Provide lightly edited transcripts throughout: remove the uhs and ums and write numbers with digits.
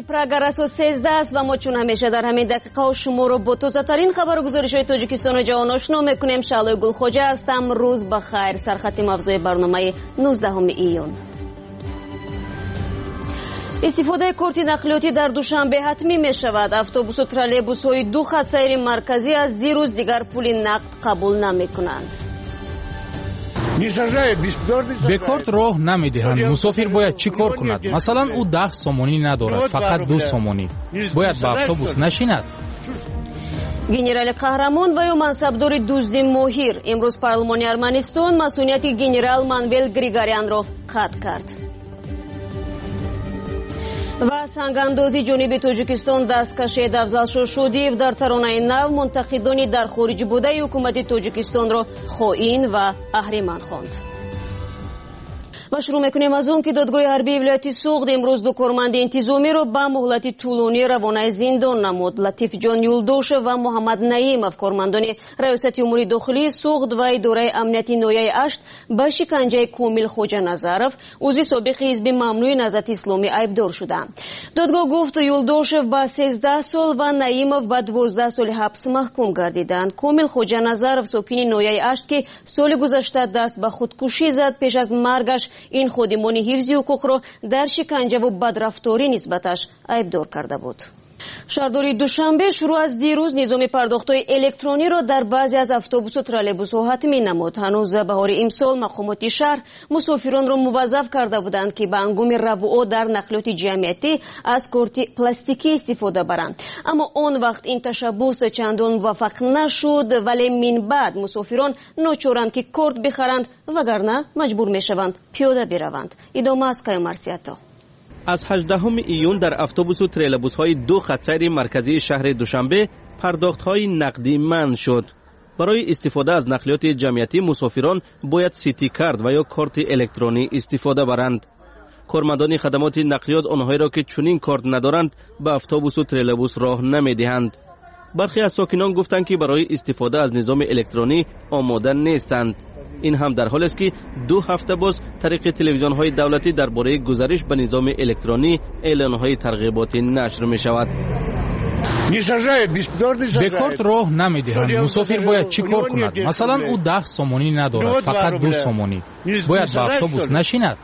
Прага расо 13 است و ما چون همیشه در همین دقیقه و شما رو با تازه‌ترین خبر و گزارش‌های تاجیکستان و جهان آشنا می‌کنیم. شعله گلخوجه هستم. روز بخیر. سرخط موضوع برنامه 19 ایون. استفاده کارت نقلیاتی در دوشنبه حتمی می شود. اتوبوس و ترولبوس های دو خط سیر مرکزی از دیروز دیگر پول نقد قبول نمی کنند. به کارت راه نمیدهند. مسافر باید چی کار کند؟ مثلا او 10 سومونی ندارد، فقط 2 سومونی. باید به اتوبوس نشیند. گنرال قهرمان و یا منصبدار دزدی ماهر امروز پارلمان ارمنستان مسئولیت گنرال منویل گریگاریان را قطع کرد. و سنگاندازی جنوبی تاجیکستان دستکشی افضل شدی در ترانه نو منتقدانی در خارج بوده حکومت تاجیکستان را خائن و اهریمن خواند. و شروع میکنیم از اون که دادگاه حربی ولایت سوغد امروز دو کارمند انتظامی را به مهلت طولانی روانه زندان نمود. لطیف جان یولدوش و محمد نعیمов کارمندان ریاست امور داخلی سوغد و اداره امنیتی نویه 8 به شکنجه کامل خوجا نظرов عضو سابق حزب ممنوع نهضت اسلامی ایبدار شدند. دادگاه گفت یولدوش به 13 سال و نعیمов به 12 سال حبس محکوم گردیدند. کامل خوجا نظرов ساکن نویه 8 که سال گذشته دست به خودکشی زد پیش از مرگش این خودمان حفظ حقوق را در شکنجه و بدرفتاری نسبتش ایبدار کرده بود. شهرداری دوشنبه شروع از دیروز نظام پرداخت‌های الکترونی را در بعضی از اتوبوس و ترولبوس‌ها حتمی نمود. هنوز بهار امسال مقامات شهر مسافران را موظف کرده بودند که به هنگام رفع در نقلیات جمعیتی از کارت پلاستیکی استفاده برند. اما آن وقت این تشبوس چندان موفق نشد، ولی من بعد مسافران ناچارند که کارت بخرند وگرنه مجبور میشوند پیاده بروند. ادامه از قیامرسیتا. از 18 ایون در اتوبوس و ترولبوس های دو خط سیر مرکزی شهر دوشنبه پرداخت های نقدی منع شد. برای استفاده از نقلیات جمعیتی مسافران باید سیتی کارت و یا کارت الکترونی استفاده برند. کارمندان خدمات نقلیات آنهایی را که چنین کارت ندارند به اتوبوس و ترولبوس راه نمیدهند. برخی از ساکنان گفتند که برای استفاده از نظام الکترونی آماده نیستند. این هم در حالی است که 2 هفته باز طریق تلویزیون های دولتی درباره گذارش به نظام الکترونی اعلان های ترغیباتی نشر می شود. به کارت راه نمیدهند. مسافر باید چی کار کند؟ مثلا او 10 سومونی ندارد، فقط 2 سومونی. باید به اتوبوس نشیند.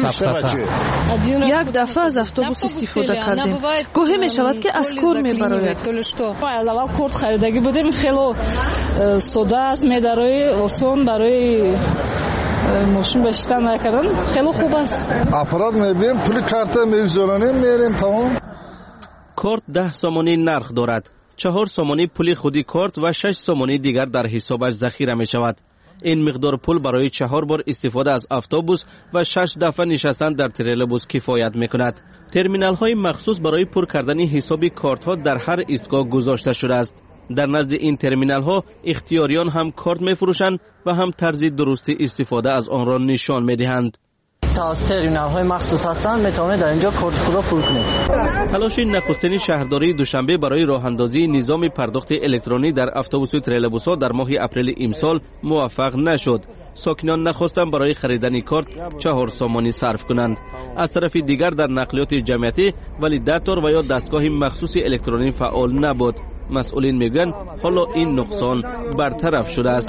یک دفعه از اتوبوس استفاده کردیم. گاهی می شود که از کور می براید. اول کارت خریدگی بودیم، خیلی ساده است، میداره آسان برای ماشین بشتن نکردن، خیلی خوب است. اپرات میبیم پول کارت میگذارانیم میریم تمام. کارت 10 سومونی نرخ دارد. 4 سومونی پول خودی کارت و 6 سومونی دیگر در حسابش ذخیره می شود. این مقدار پول برای 4 بار استفاده از اتوبوس و 6 دفعه نشستن در ترولبوس کفایت میکند. ترمینال های مخصوص برای پر کردن حساب کارت ها در هر ایستگاه گذاشته شده است. در نزد این ترمینال ها اختیاریان هم کارت میفروشند و هم طرز درست استفاده از آن را نشان میدهند. ترمینال های مخصوص هستند، میتونید در اینجا کارت خود را پر کنید. تلاش نخستین شهرداری دوشنبه برای راه اندازی نظام پرداخت الکترونی در اتوبوس و ترولبوس ها در ماه اپریل امسال موفق نشد. ساکنان نخواستند برای خریدن کارت 4 سومانی صرف کنند. از طرف دیگر در نقلیات جمعیتی ولیداتور و یا دستگاه مخصوص الکترونی فعال نبود. مسئولین میگن حالا این نقصان برطرف شده است.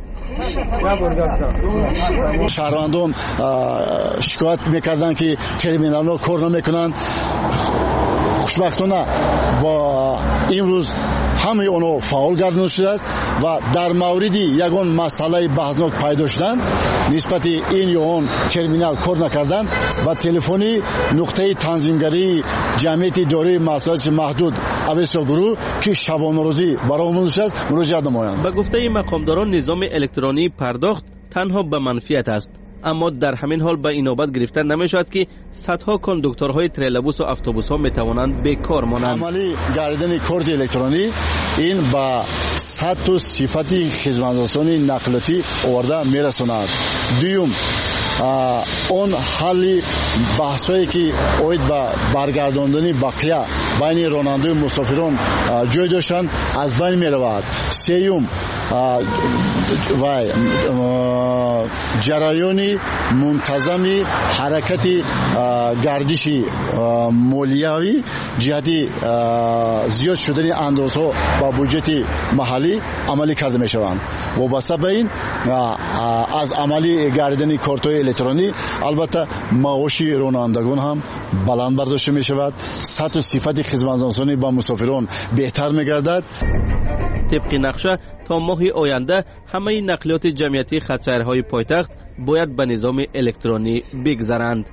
شهروندان شکایت میکردند که ترمینال ها کار نمیکنند. خوشبختانه با امروز همه اونها فعال گردانده شده است و در موردی یگان مسئله بحثناک پیدا شدن نسبت این یا اون ترمینال کار نکردن و تلفنی نقطه تنظیمگری جمعیت دارای مسائل محدود اوستا گروه که شبانه روزی برای منش است مراجعه نمایند. به گفته مقامداران نظام الکترونی پرداخت تنها به منفیت است، اما در همین حال به این نوبت گرفتن نمیشود که صدها کاندوکتورهای ترولبوس و اتوبوس ها میتوانند بیکار مانند. عملی گردیدن کارت الکترونی این با صحت و صفت خدمترسانی نقلیاتی آورده میرساند. دوم اون حالی بحثایی که اوید با برگرداندن بقیه بین راننده و مسافران جای داشتن از بین می رود. سیوم و جریان منتظمی حرکت گردش مالیوی جهتی زیاد شدن اندازها با بودجه محلی عملی کرده می شوند. وابسته به این از عملی گردیدن کارت‌های الکترونی البته معاش رانندگان هم بلند برداشته می شود. سطح و صفت خدمت‌رسانی با مسافران بهتر می گردد. طبق نقشه تا ماه آینده همه نقلیات جمعیتی خط‌سیرهای پایتخت باید به نظام الکترونی بگذرند.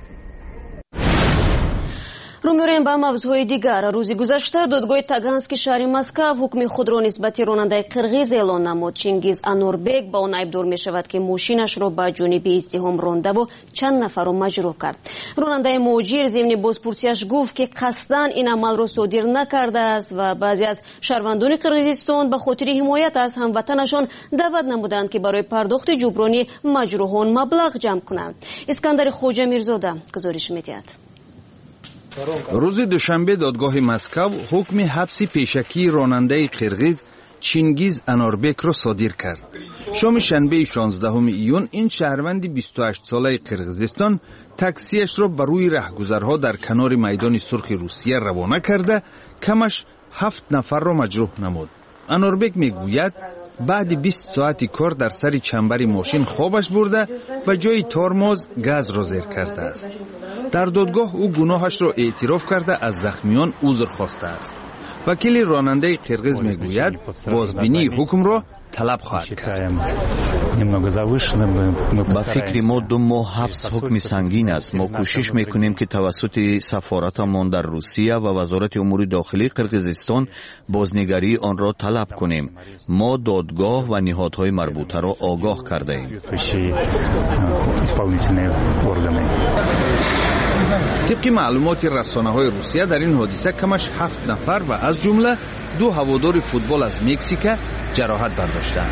رو می‌ریم به موضوع دیگر. روز گذشته دادگاه تاگانسکی شهر مسکو حکم خود را نسبت راننده قرغیز اعلان نمود. چینگیز انوربек با آن ایبدار می‌شود که ماشینش را به جانب ازدحام رانده و چند نفر را مجروح کرد. راننده مهاجر ضمن بازپرسیش گفت که قصداً این عمل را صادر نکرده است و بعضی از شهروندان قرغیزستان به خاطر حمایت از هموطنشان دعوت نمودند که برای پرداخت جبرانی مجروحان مبلغ جمع کنند. اسکندر خوجه میرزاده گزارش می‌دهد. روز دوشنبه دادگاه مسکو حکم حبس پیشکی راننده قرغیز چینگیز انوربек را صادر کرد. شام شنبه 16 ایون این شهروند 28 ساله قرغیزستان تاکسیش را بر روی رهگذرها در کنار میدان سرخ روسیه روانه کرده کمش 7 نفر را مجروح نمود. انوربek میگوید بعد 20 ساعتی کار در سر چنبر ماشین خوابش برده و جای ترمز گاز را زیر کرده است. در دادگاه او گناهش را اعتراف کرده از زخمیان عذر خواسته است. وکیل راننده قرغیز میگوید بازبینی حکم را طلب خواهد کرد. با فکر ما 2 ماه حبس حکم سنگین است. ما کوشش میکنیم که توسط سفارتمان در روسیه و وزارت امور داخلی قرغیزستان بازنگری آن را طلب کنیم. ما دادگاه و نهادهای مربوطه را آگاه کرده ایم. طبق معلومات رسانه‌های روسیه در این حادثه کمش 7 نفر و از جمله 2 هوادار فوتبال از مکزیک جراحت برداشتند.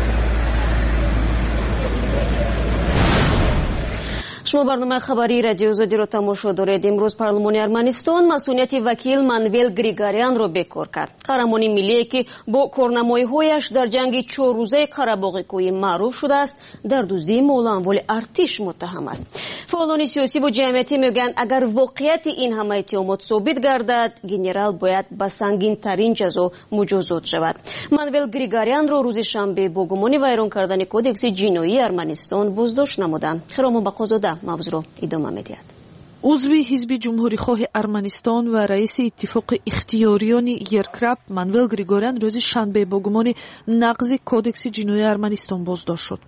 شما برنامه خبری رادیو آزادی را تماشا دارید. امروز پارلمان ارمنستان مسئولیت وکیل مانویل گریگاریان را بکار کرد. قهرمان ملی که با کارنمایی‌هایش در جنگ 4 روزه قره‌باغ کوهی معروف شده است در دزدی مال اموال ارتش متهم است. فعالان سیاسی و جمعیتی میگن اگر واقعیت این همه اتهامات ثابت گردد گنرال باید به سنگین ترین جزا مجازات شود. مانویل گریگاریان را روز شنبه با گمان ویران کردن کدکس جنایی ارمنستان بازداشت نمودند. خرام بقازاده موضوع را ادامه می‌دهد. عضو حزب جمهوریخواه ارمنستان و رئیس اتفاق اختیاریان یرکرپ مانویل گریگاریان روز شنبه با گمان نقض کدکس جنایی ارمنستان بازداشت شد.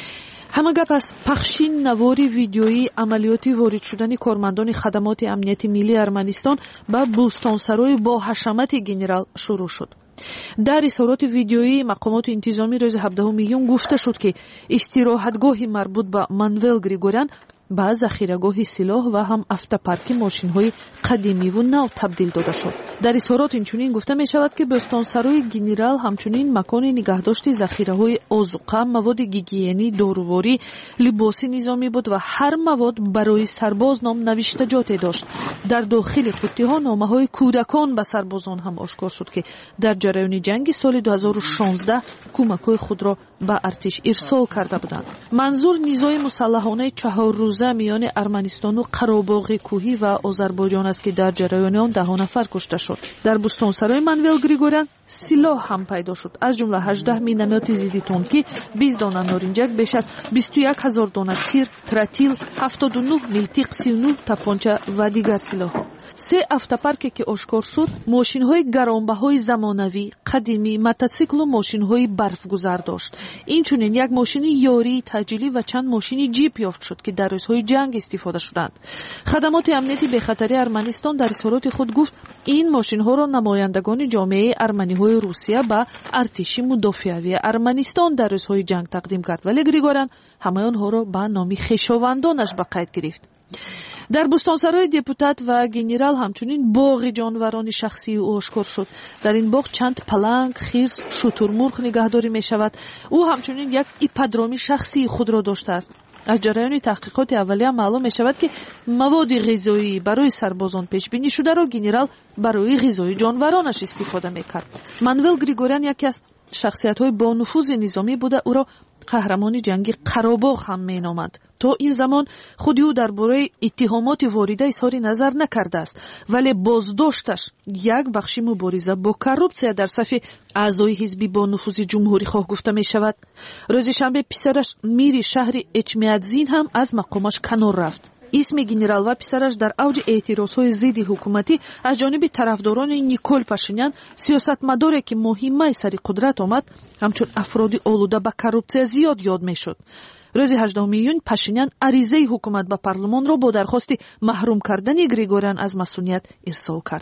همه گپ از پخشین نواری ویدیویی عملیاتی وارد شدن کارمندان خدمات امنیت ملی ارمنستان به بوستانسرای با حشمت گنرال شروع شد. در اظهارات ویدیویی مقامات انتظامی روز 17 ایون گفته شد که استراحتگاهی مربوط به مانویل گریگاریان به ذخیره‌گاه سلاح و هم автопарки ماشین‌های قدیمی و نو تبدیل داده شد. در اظهارات اینچنین گفته می شود که بستانسرای گنرال همچنین مکان نگهداشت ذخیره‌های آذوقه، مواد گیگیینی، داروواری، لباس نظامی بود و هر مواد برای سرباز نام نوشتجات داشت. در داخل قوطی‌ها نامه‌های کودکان به سربازان هم آشکار شد که در جریان جنگ سال 2016 کمک‌های خود را به ارتش ارسال کرده بودند. منظور نیزای مسلحانه 4 روزه میان ارمنستان و قره‌باغ کوهی و آذربایجان است که در جریان آن 10 نفر کشته شد. در بستانسرای مانویل گریگاریان سلاح هم پیدا شد. از جمله 18 مینومت ضد تانکی، 20 دانه نارنجک، بیش از 21000 دانه تیر، تراتیل، 79 میلتیق، 39 تپانچه و دیگر سلاح‌ها. 3 автопарки که آشکار شد، ماشین‌های گرانبهای زمانوی، قدیمی، موتورسیکل و ماشین‌های برفگذر داشت. اینچنین یک ماشین یاری تجلی و چند ماشین جیپ یافت شد که در روزهای جنگ استفاده شدند. خدمات امنیتی بخطری ارمنستان در اظهارات خود گفت این ماشین‌ها را نمایندگان جامعه ارمنی‌های روسیه به ارتش مدافعی ارمنستان در روزهای جنگ تقدیم کرد، ولی گریگاریان همه آنها را به نام خویشاوندانش به قید گرفت. در بستانسرای دپوتات و گنرال همچنین باغ جانوران شخصی او آشکار شد. در این باغ چند پلنگ، خرس، شترمرغ نگهداری می شود. او همچنین یک ایپادرومی شخصی خود را داشته است. از جریان تحقیقات اولیه معلوم می شود که مواد غذایی برای سربازان پیش بینی شده را گنرال برای غذای جانورانش استفاده می کرد. مانویل گریگاریان یکی از شخصیت‌های با نفوذ نظامی بوده. او را қаҳрамони ҷанги Қаробоғ ҳам меномад. то ин замон худи ӯ дар бораи иттиҳомоти ворида изҳори назар накардааст, вале боздошташ як бахши мубориза бо коррупсия дар сафи аъзои ҳизби бо нуфузи ҷумҳурихоҳ гуфта мешавад. рӯзи шанбе писараш мири шаҳри Эчмиадзин ҳам аз мақомаш канор рафт. исми генерал ва писараш дар авҷи эътирозҳои зидди ҳукуматӣ аз ҷониби тарафдорони Никол Пашинян, сиёсатмадоре ки моҳимаи сари қудрат омад, ҳамчун афроди олуда ба коррупсия зиёд ёд мешуд. рӯзи 18 июн Пашинян аризаи ҳукумат ба парлумонро бо дархости маҳрум кардани Григорян аз масъулият ирсол кард.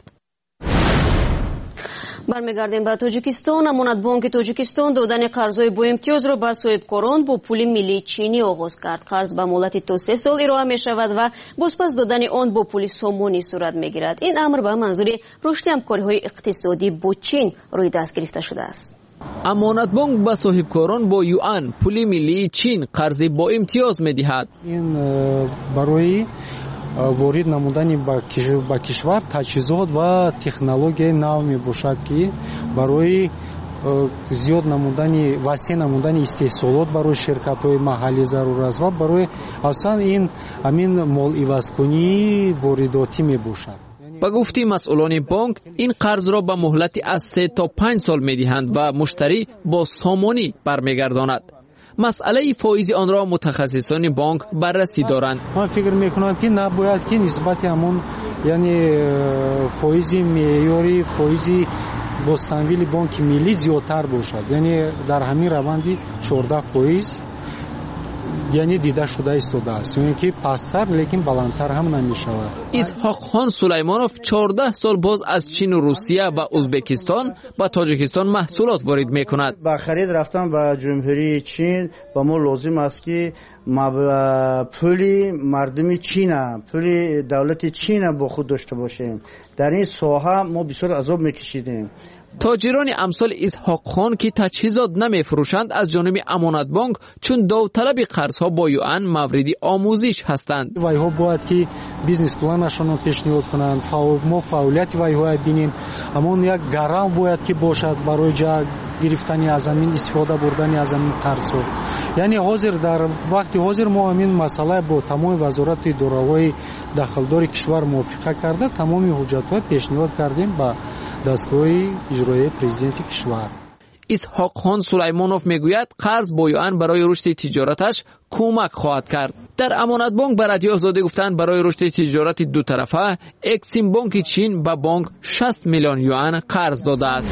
бармегардем ба тоҷикистон. амонатбонки тоҷикистон додани қарзҳои боимтиёзро ба соҳибкорон бо пули миллии чинӣ оғоз кард. қарз ба муҳлати то 3 сол ироа мешавад ва бозпас додани он бо пули сомонӣ сурат мегирад. ин амр ба манзури рушди ҳамкориҳои иқтисодӣ бо чин рӯи даст гирифта шудааст. амонатбонк ба соҳибкорон бо юан пули миллии чин қарзи боимтиёз медиҳад. ин барои ворид намудани ба кишвар таҷҳизот ва технологияи нав мебошад, ки барои зиёд намудани васеъ намудани истеҳсолот барои ширкатҳои маҳаллӣ зарур аст ва барои аслан ин амин моливазкунии воридотӣ мебошад. ба гуфти масъулони бонк, ин қарзро ба муҳлати аз 3 то 5 сол медиҳанд ва муштарӣ бо сомонӣ бармегардонад. масъалаи фоизи онро мутахассисони бонк баррасӣ доранд. ман фикр мекунам ки набояд ки нисбати ҳамон яъне фоизи меъёри фоизи бостанвили бонки миллӣ зиёдтар бошад, яъне дар ҳамин раванди 14% яъне дида шуда истодааст, ёне ки пасттар лекин баландтар ҳам намешавад. исҳоқхон Сулаймонов 14 сол боз аз Чину, Русия ва Узбекистон ба Тоҷикистон маҳсулот ворид мекунад. ба харид рафтан ба ҷумҳурии Чин ба мо лозим аст ки пули мардуми Чина, пули давлати Чина бо худ дошта бошем. дар ин соҳа мо бисёр азоб мекашидем. тоҷирони амсоли Исҳоқхон ки таҷҳизот намефурӯшанд аз ҷониби амонатбонк чун довталаби қарзҳо бо юан мавриди омӯзиш ҳастанд. вайҳо бояд ки бизнес планашонро пешниҳод кунанд, мо фаъолияти вайҳоя бинем, амон як гарав бояд ки бошад барои гирифтани аз амин истифода бурдани аз амин қарзҳо. яъне ҳозир дар вақти ҳозир мо амин масъала бо тамоми вазорати идораҳои дахлдори кишвар мувофиқа карда тамоми ҳуҷҷатҳо пешниҳод кардем ба дастгоҳи иҷроии президенти кишвар. исҳоқхон Сулаймонов мегӯяд қарз бо юан барои рушди тиҷораташ кӯмак хоҳад кард. дар амонатбонк ба радиои Озодӣ гуфтанд барои рушди тиҷорати дутарафа Эксимбонки Чин ба бонк 60 миллион юан қарз додааст.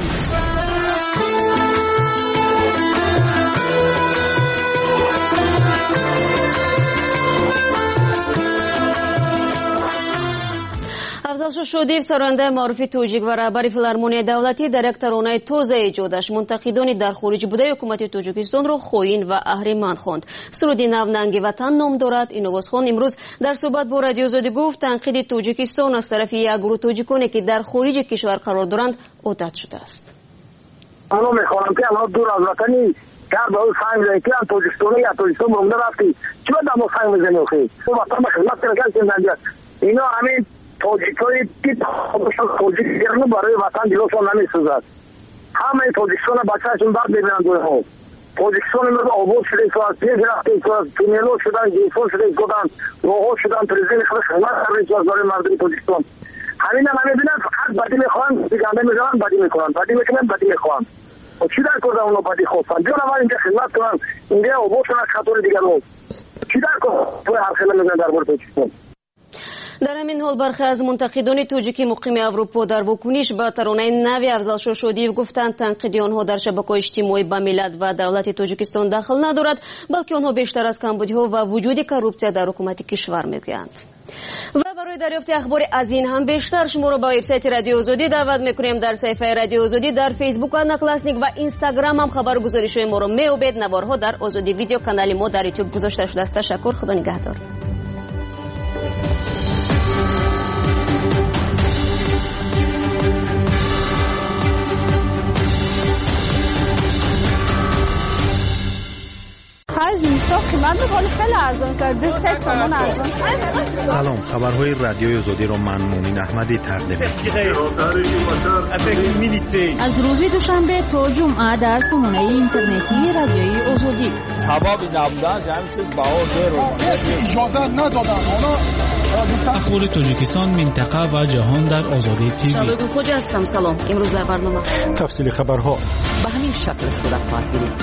Афзалшо Шодиев, сарояндаи маъруфи тоҷик ва раҳбари филармонияи давлатӣ дар як таронаи тозаи эҷодаш мунтақидони дар хориҷ будаи ҳукумати Тоҷикистонро хоин ва аҳриманд хонд. суруди нав «Нанги ватан» ном дорад. Иновозхон имрӯз дар суҳбат бо Радиои Озодӣ гуфт, танқиди Тоҷикистон аз тарафи як гурӯҳ тоҷиконе ки дар хориҷи кишвар қарор доранд одат шудааст. анҳо мехоҳам ки анҳо дур аз ватани кар ба ӯ санг зае ки ан тоҷикистони я тоҷикистон монда рафти чӣ баъд мо санг мезани охи ӯ ватан ба хизмат каракан ченданҷа ино ҳамин тоҷикои ки тоҷик герну барои ватан дилошон намесӯзад. ҳамаи тоҷикистона бачаашон дард мебинанд ӯҳо. тоҷикистон имрӯз обод шуда истоданд, пеш рафта истоданд, туннелҳо шуданд, гейсҳо шуда истоданд, роҳҳо шуданд, президенти худ хизмат карда истоданд барои мардуми тоҷикистон. ҳамина намебинанд, фақат бадӣ мехоҳанд, ганда мезананд, бадӣ мекунанд, бадӣ мекунанд, бадӣ мехоҳанд. чӣ дар карданд оно бадӣ хостанд? ҷонавар инҷа хизмат кунанд, инҷа обод шунанд қатори дигарҳо. чӣ дар карданд ҳархела мезананд дар бораи Тоҷикистон? дар ҳамин ҳол бархе аз мунтақидони тоҷики муқими Аврупо дар вокуниш ба таронаи нави Афзалшо Шодиев гуфтанд, танқиди онҳо дар шабакаҳои иҷтимоӣ ба миллат ва давлати Тоҷикистон дахл надорад, балки онҳо бештар аз камбудиҳо ва вуҷуди коррупсия дар ҳукумати кишвар мегӯянд. ва барои дарёфти ахбори аз ин ҳам бештар шуморо ба вебсайти Радиои Озодӣ даъват мекунем. дар саҳифаи Радиои Озодӣ дар Фейсбук, Одноклассник ва Инстаграм ҳам хабару гузоришҳои моро меёбед. наворҳо дар Озодӣ видео канали мо дар YouTube гузошта шудааст. ташаккур. худо нигаҳдор. قیمت رو خیلی ارزان است. 3 تومان ارزان. سلام، خبرهای رادیوی آزادی رو من مومین احمدی تقدیم می‌کنم. از روز دوشنبه تا جمعه در سامانه اینترنتی رادیوی آزادی. سبب نبودن جمعیت بهار اجازه ندادن. اخبار تاجیکستان، منطقه و جهان در آزادی تیوی. شبگو خوجا هستم. سلام. امروز در برنامه تفصیل خبرها به همین شکل صورت خواهد گرفت.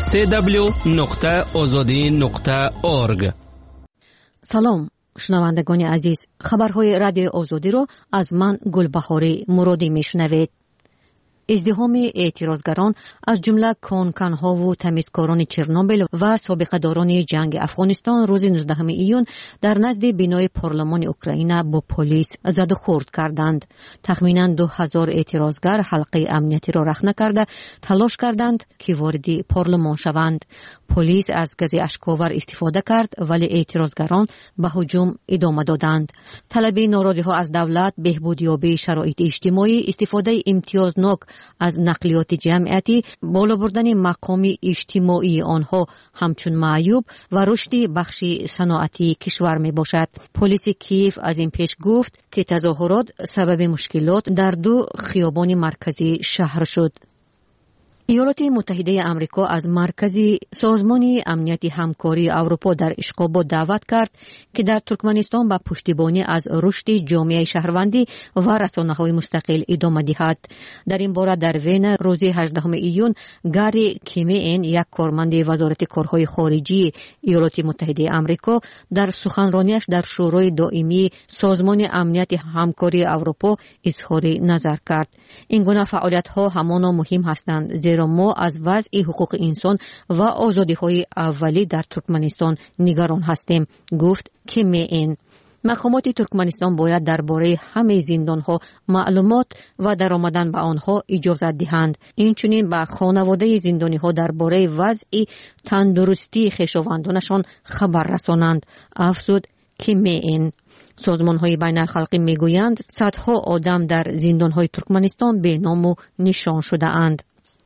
www.azadi.org. سلام شنوندگان عزیز، خبرهای رادیو آزادی را از من گلبهاری مرادی میشنوید. ازدحام اعتراضگران از جمله کانکنها و تمیزکاران چرنوبیل و سابقه‌داران جنگ افغانستان روز 19 ایون در نزد بینای پارلمان اوکراین با پلیس زد و خورد کردند. تخمیناً 2000 اعتراضگر حلقه امنیتی را رخنه کرده تلاش کردند که وارد پارلمان شوند. پلیس از گاز اشک‌آور استفاده کرد ولی اعتراضگران به هجوم ادامه دادند. طلب ناراضی‌ها از دولت بهبودیابی شرایط اجتماعی، استفاده امتیازناک از نقلیات جمعیتی، بالا بردن مقام اجتماعی آنها همچون معیوب و رشد بخش صنعتی کشور می باشد. پلیس کیف از این پیش گفت که تظاهرات سبب مشکلات در 2 خیابان مرکزی شهر شد. ایالات متحده آمریکا از مرکز سازمان امنیت همکاری اروپا در اشقابات دعوت کرد که در ترکمنستان با پشتیبانی از رشد جامعه شهروندی و رسانه‌های مستقل ادامه دهد. در این باره در وین روز 18 ایون گاری کیمین، یک کارمند وزارت کارهای خارجی ایالات متحده آمریکا، در سخنرانیش در شورای دائمی سازمان امنیت همکاری اروپا اظهار نظر کرد. این گونه فعالیت‌ها همان مهم هستند زیرا ما از وضع حقوق انسان و آزادی‌های اولیه در ترکمنستان نگران هستیم، گفت کیمین. مقامات ترکمنستان باید درباره همه زندان‌ها معلومات و درآمدن به آنها اجازه دهند. اینچنین به خانواده زندانی‌ها درباره وضع تندرستی خویشاوندانشان خبر رسانند، افزود کیمین. سازمان‌های بین‌الخلقی می‌گویند صدها آدم در زندان‌های ترکمنستان به نام و نشان شده اند.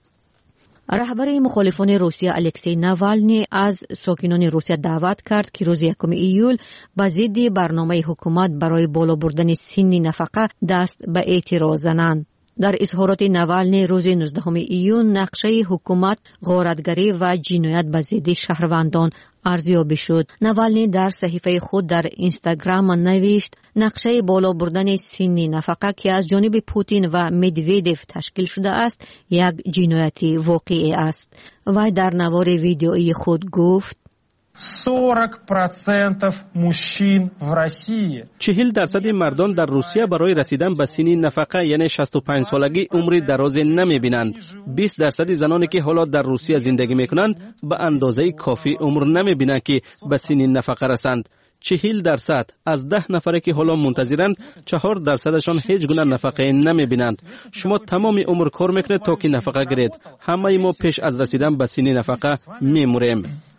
رهبر مخالفان روسیه الکسی ناوالنی از ساکنان روسیه دعوت کرد که روز 1 ایول به ضد برنامه حکومت برای بالا بردن سن نفقه دست به اعتراض زنند. در اظهارات ناوالنی روز 19 ایون نقشه حکومت غارتگری و جنایت به ضد شهروندان ارزیابی شد. ناوالنی در صحیفه خود در اینستاگرام نوشت نقشه بالا بردن سن نفقه که از جانب پوتین و مدودیف تشکیل شده است یک جنایت واقعی است. و در نوار ویدیویی خود گفت 40% مشین в России. 40% مردان در روسیه برای رسیدن به سن نفقه یعنی 65 سالگی عمر دراز نمی‌بینند. 20% زنانی که حالا در روسیه زندگی می‌کنند به اندازه کافی عمر نمی‌بینند که به سن نفقه رسند. 40% از 10 نفره که حالا منتظرند 4%شان هیچ گونه نفقه نمی‌بینند. شما تمام عمر کار می‌کنید تا که نفقه گیرید. همه ما پیش از رسیدن به سن نفقه می‌میریم.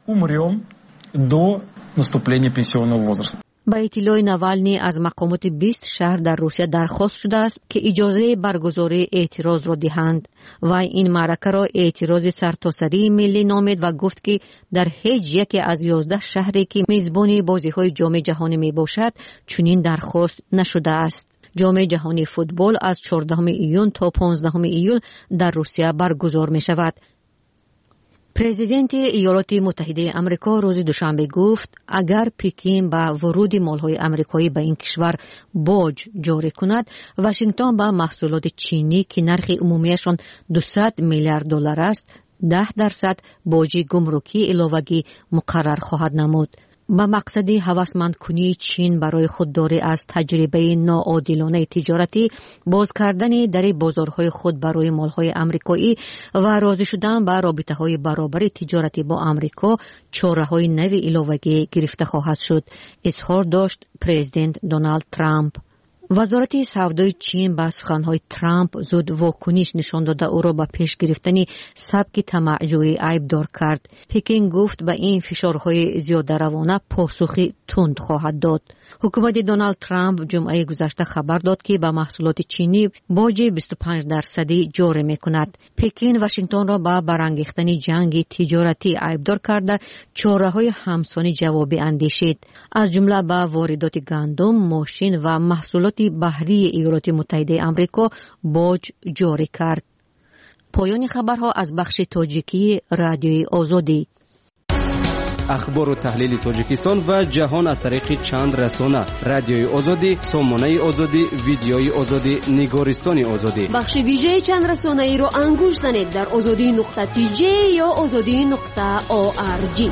до наступления пенсионного возраста. با اطلاع ناوالنی از مقامات 20 شهر در روسیه درخواست شده است که اجازه برگزاری اعتراض را دهند و این معرکه را اعتراض سرتاسری ملی نامید و گفت که در هیچ یکی از 11 شهری که میزبان بازی‌های جام جهانی میباشد چنین درخواست نشده است. جام جهانی فوتبال از 14 ایون تا 15 ایول در روسیه برگزار می شود. پرزیدنت ایالات متحده آمریکا روز دوشنبه گفت اگر پکین با ورود مال‌های آمریکایی به این کشور باج جاری کند، واشنگتن با محصولات چینی که نرخ عمومیشان 200 میلیارد دلار است 10% باج گمرکی علاوه‌ای مقرر خواهد نمود. با مقصد هوسمند کنی چین برای خودداری از تجربه ناعادلانه تجارتی، باز کردن در بازارهای خود برای مالهای آمریکایی و راضی شدن با رابطه‌های برابر تجارتی با آمریکا، چاره‌های نوی علاوه‌ای گرفته خواهد شد، اظهار داشت پرزیدنت دونالد ترامپ. وزارت سودای چین با سخنهای ترامپ زود واکنش نشان داده او را به پیش گرفتن سبک طمع‌جویی عیبدار کرد. پکین گفت به این فشارهای زیاده روانه پاسخی تند خواهد داد. حکومت دونالد ترامپ جمعه گذشته خبر داد که به محصولات چینی باج 25% جاری می‌کند. پکین واشنگتن را به برانگیختن جنگ تجارتی عیبدار کرده چاره‌های همسانی جوابی اندیشید، از جمله به واردات گندم، ماشین و محصولات بحری ایالات متحده آمریکا باج جاری کرد. پایان خبرها از بخش تاجیکی رادیوی آزادی. اخبار و تحلیل تاجیکستان و جهان از طریق چند رسانه: رادیوی آزادی، سامانه آزادی، ویدیوی آزادی، نگارستان آزادی. بخش ویژه چند رسانه ای را انگوش زنید در azadi.tj یا azadi.org.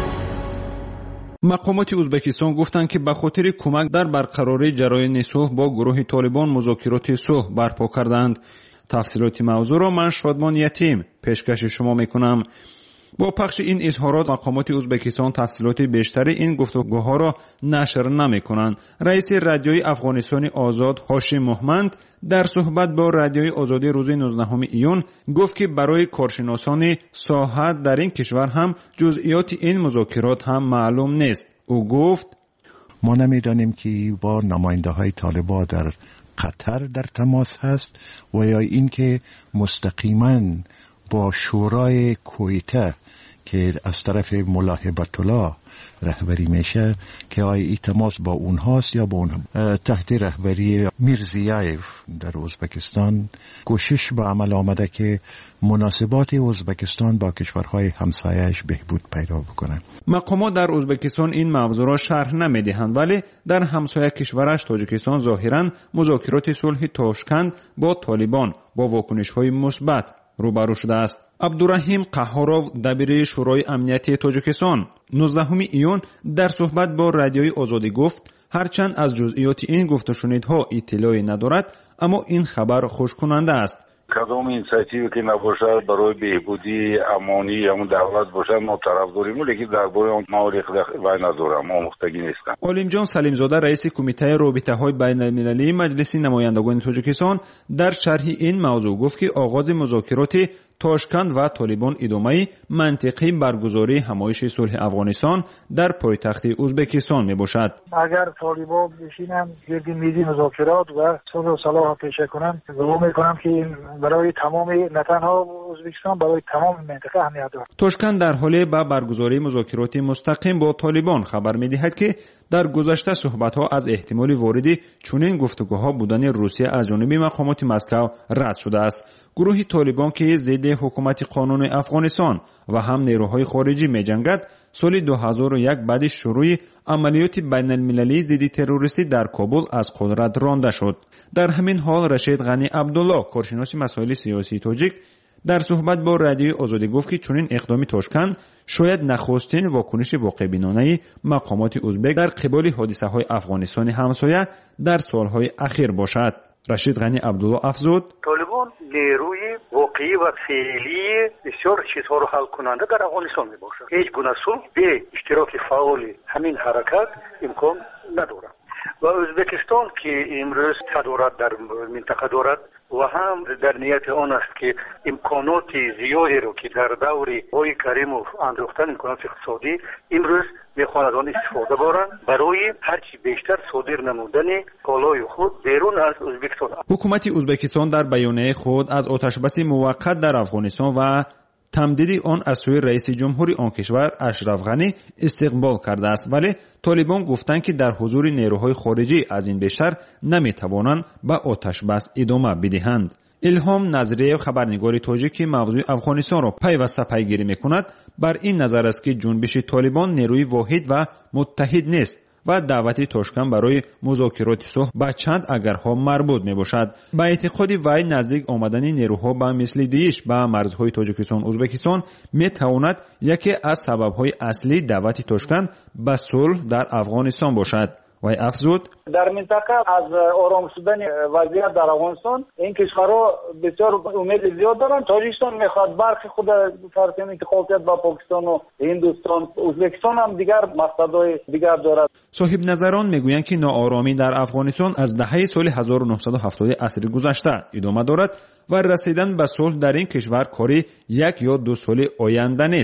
مقامات ازبکستان گفتند که به خاطر کمک در برقراری جریان صلح با گروه طالبان مذاکرات صلح برپا کردند. تفصیلات موضوع را من شادمان یتیم پیشکش شما میکنم. با پخش این اظهارات مقامات ازبکستان تفصیلات بیشتری این گفتگوها را نشر نمی‌کنند. رئیس رادیوی افغانستان آزاد هاشم محمد در صحبت با رادیوی آزادی روز 19 ایون گفت که برای کارشناسان ساحه در این کشور هم جزئیات این مذاکرات هم معلوم نیست. او گفت ما نمی‌دانیم که با نماینده‌های طالبان در قطر در تماس هست و یا اینکه مستقیما با شورای کویته که از طرف ملا هیبت الله رهبری میشه که آیا این تماس با اونهاست یا با اونها. تحت رهبری میرزیایف در ازبکستان کوشش به عمل آمده که مناسبات ازبکستان با کشورهای همسایه‌اش بهبود پیدا بکنه. مقامات در ازبکستان این موضوع را شرح نمیدهند، ولی در همسایه کشورش تاجیکستان ظاهراً مذاکرات صلح تاشکند با طالبان با واکنش‌های مثبت روبرو شده است. عبدالرحیم قهاروف دبیر شورای امنیتی تاجیکستان 19 ایون در صحبت با رادیوی آزادی گفت هرچند از جزئیات این گفت و شنیدها اطلاعی ندارد، اما این خبر خوشکننده است. کدام اینسیاتیوی که نباشد برای بهبودی امانی همون دولت باشد ما طرفداریم، ولی درباره اون موارد وای ندارم، ما مختگی نیستم. عالم جان سلیم زاده رئیس کمیته رابطه‌های بین‌المللی مجلس نمایندگان تاجیکستان در شرح این موضوع گفت که آغاز مذاکرات تاشکند و طالبان ادامه منطقی برگزاری همایش صلح افغانستان در پایتخت ازبکستان می باشد. اگر طالبان بشینن گرد میز مذاکرات و صلح و صلاح پیشه کنند، گمان میکنم که برای تمام نه تنها ازبکستان برای تمام منطقه اهمیت دارد. تاشکند در حال به برگزاری مذاکرات مستقیم با طالبان خبر می‌دهد که در گذشته صحبت‌ها از احتمال واردی چنین گفتگوها بودن روسیه از جانب مقامات مسکو رد شده است. گروه طالبان که ضد حکومت قانون افغانستان و هم نیروهای خارجی می‌جنگد، سال 2001 بعد شروع عملیات بین‌المللی ضد تروریستی در کابل از قدرت رانده شد. در همین حال رشید غنی عبدالله کارشناس مسائل سیاسی تاجیک در صحبت با رادیوی آزادی گفت که چنین اقدامی تاشکند شاید نخستین واکنش واقع‌بینانه مقامات ازبک در قبال حادثه‌های افغانستان همسایه در سال‌های اخیر باشد. رشید غنی عبدالله افزود طالبان نیروی واقعی و فعلی بسیار چیزها رو حل کننده در افغانستان می باشد. هیچ گونه صلح به اشتراک فعال همین حرکت امکان ندارد و ازبکستان که امروز تدارت در منطقه دارد و هم در نیت آن است که امکانات زیادی رو که در دور آقای کریموف انداختن امکانات اقتصادی امروز میخواند آن استفاده برند برای هرچی بیشتر صادر نمودن کالای خود بیرون از ازبکستان. حکومت ازبکستان در بیانیه خود از آتشبس موقت در افغانستان و تمدید آن از سوی رئیس جمهوری آن کشور اشرف غنی استقبال کرده است، ولی طالبان گفتند که در حضور نیروهای خارجی از این بیشتر نمیتوانند به آتش بس ادامه بدهند. الهام نظریه خبرنگار تاجیک که موضوع افغانستان را پیوسته پیگیری میکند بر این نظر است که جنبش طالبان نیروی واحد و متحد نیست و دعوت تاشکند برای مذاکرات صلح به چند اگرها مربوط می باشد. به اعتقاد وی نزدیک آمدن نیروها به مثل دیش به مرزهای تاجیکستان ازبکستان می تواند یکی از سببهای اصلی دعوت تاشکند به صلح در افغانستان باشد. وی افزود در منطقه از آرام شدن وضعیت در افغانستان این کشورها بسیار امید زیاد دارند. تاجیکستان میخواد برخی خود فرض انتخابات با پاکستان و هندوستان، ازبکستان هم دیگر مقصدهای دیگر دارد. صاحب نظران میگویند که ناآرامی در افغانستان از دهه سال 1970 عصر گذشته ادامه دارد و رسیدن به صلح در این کشور کاری 1 یا 2 سال آینده نیست.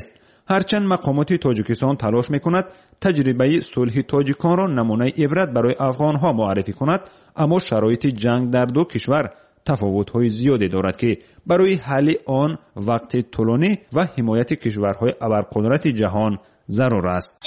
هرچند مقامات تاجیکستان تلاش میکند تجربه صلح تاجیکان را نمونه عبرت برای افغانها معرفی کند، اما شرایط جنگ در دو کشور تفاوت‌های زیادی دارد که برای حل آن وقت طولانی و حمایت کشورهای ابرقدرت جهان ضرور است.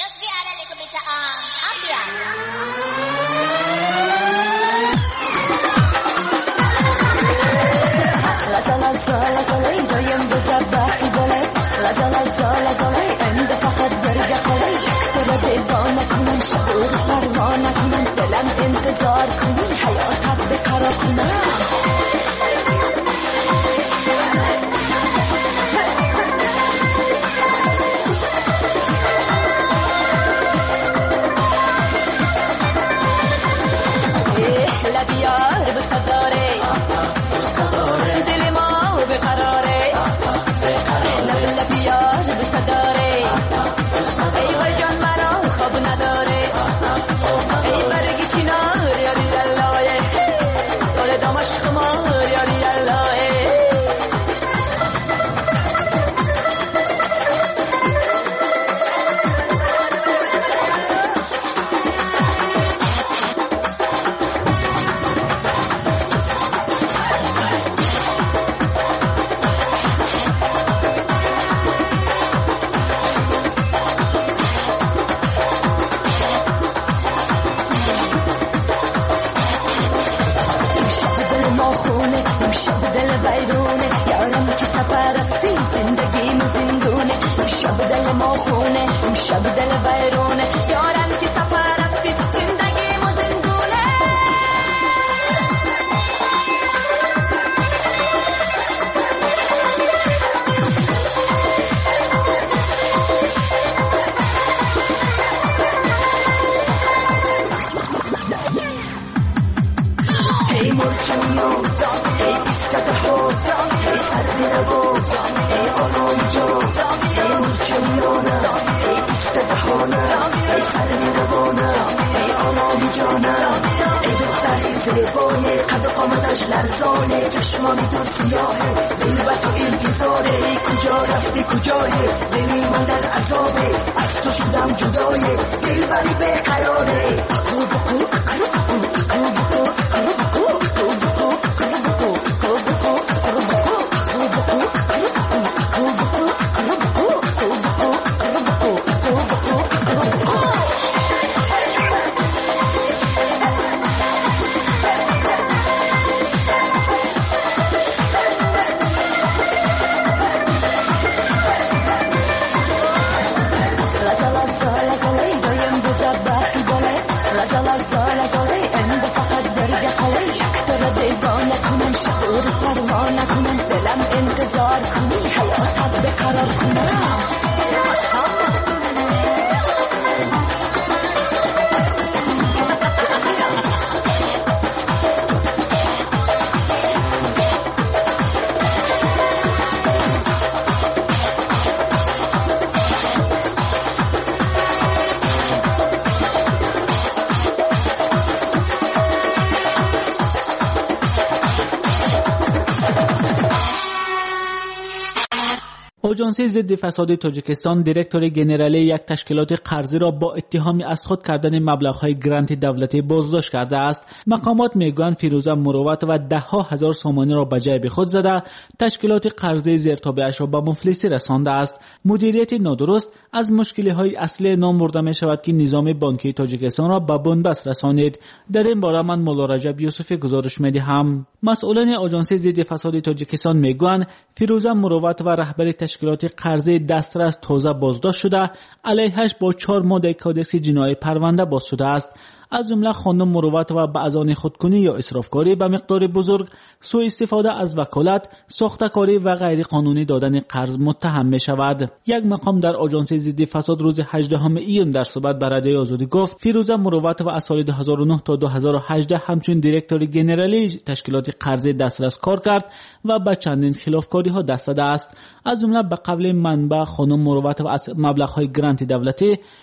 آژانس ضد فساد تاجیکستان دیرکتور گنرالی یک تشکیلات قرضی را با اتهامی از خود کردن مبلغ‌های گرانت دولتی بازداشت کرده است. مقامات میگویند فیروزه مروت و ده‌ها هزار سامانی را به جیب خود زده تشکیلات قرضی زیرتابعش را به مفلسی رسانده است. مدیریت نادرست از مشکل‌های اصلی نام برده می شود که نظام بانکی تاجیکستان را به بنبست رسانید. در این باره من مولا رجب یوسفی گزارش می‌دهم. مسئولان آژانس ضد فساد تاجیکستان میگویند فیروزه مروت و رهبر تشکیلات قرضی دسترس تازه بازداشت شده، علیهش با 4 ماده کودکس جنایی پرونده باز شده است. از جمله خانم مروت و بعضان خودکنی یا اسرافکاری به مقدار بزرگ، سوء استفاده از وکالت، ساخته‌کاری و غیر قانونی دادن قرض متهم می شود. یک مقام در آژانس ضد فساد روز 18 ایون در صحبت با رادیوی آزادی گفت فیروزه مروت و از سال 2009 تا 2018 همچون دیرکتور گنرالی تشکیلات قرضی دسترس کار کرد و به چندین خلافکاری ها دست داده است. از جمله به قبل منبع خانم مروت و از مبلغ های گرانت دولتی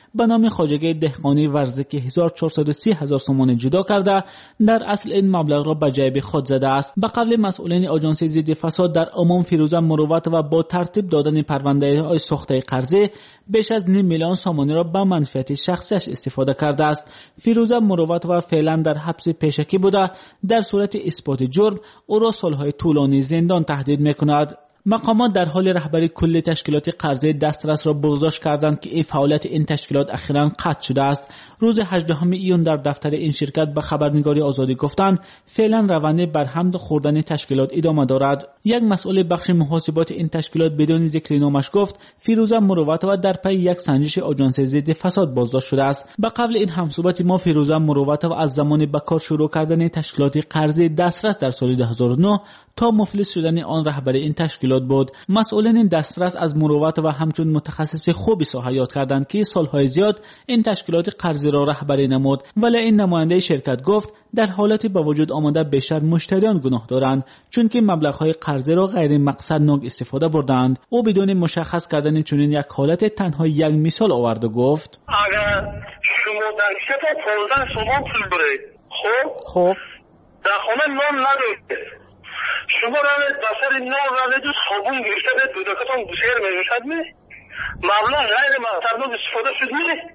به نام خواجگی دهقانی ورزه که 1430,000 تومان جدا کرده در اصل این مبلغ را به جیب خود زده است. به قول مسئولین آژانس ضد فساد در عمان، فیروزه مروت و با ترتیب دادن پرونده‌های سوخته قرضه بیش از 9 میلیون سامانی را به منفعت شخصیش استفاده کرده است. فیروزه مروت و فعلا در حبس پیشکی بوده. در صورت اثبات جرم او را سالهای طولانی زندان تهدید میکند. مقامات در حال رهبری کل تشکیلات قرضه دسترس را بازداشت کردند که فعالیت این تشکیلات اخیراً قطع شده است. روز 18 ایون در دفتر این شرکت به خبرنگاری آزادی گفتند فعلا روند برهم خوردن تشکیلات ادامه دارد. یک مسئول بخش محاسبات این تشکیلات بدون ذکر نامش گفت فیروزه مروت و در پی یک سنجش آژانس ضد فساد بازداشت شده است. به قول این همصحبت ما، فیروزه مروت و از زمان به کار شروع کردن تشکیلات قرضه دسترس در سال 2009 تا مفلس شدن آن رهبر این تشکیلات بود. مسئولین دسترس از مروت و همچون متخصص خوبی ساحه یاد کردند که سالهای زیاد این تشکیلات قرضه را رهبری نمود، ولی این نماینده شرکت گفت در حالتی با وجود آمده بیشتر مشتریان گناه دارند چون که مبلغ‌های قرضه را غیر مقصدناک استفاده بردند. او بدون مشخص کردن چنین یک حالت تنها یک مثال آورد و گفت اگر شما در شفا 15 تومان پول برید، خب در خانه نان ندارید، شما را دفتر نان را دو صابون گرفته به دودکتان بسیر میشد مبلغ غیر مقصدناک استفاده شد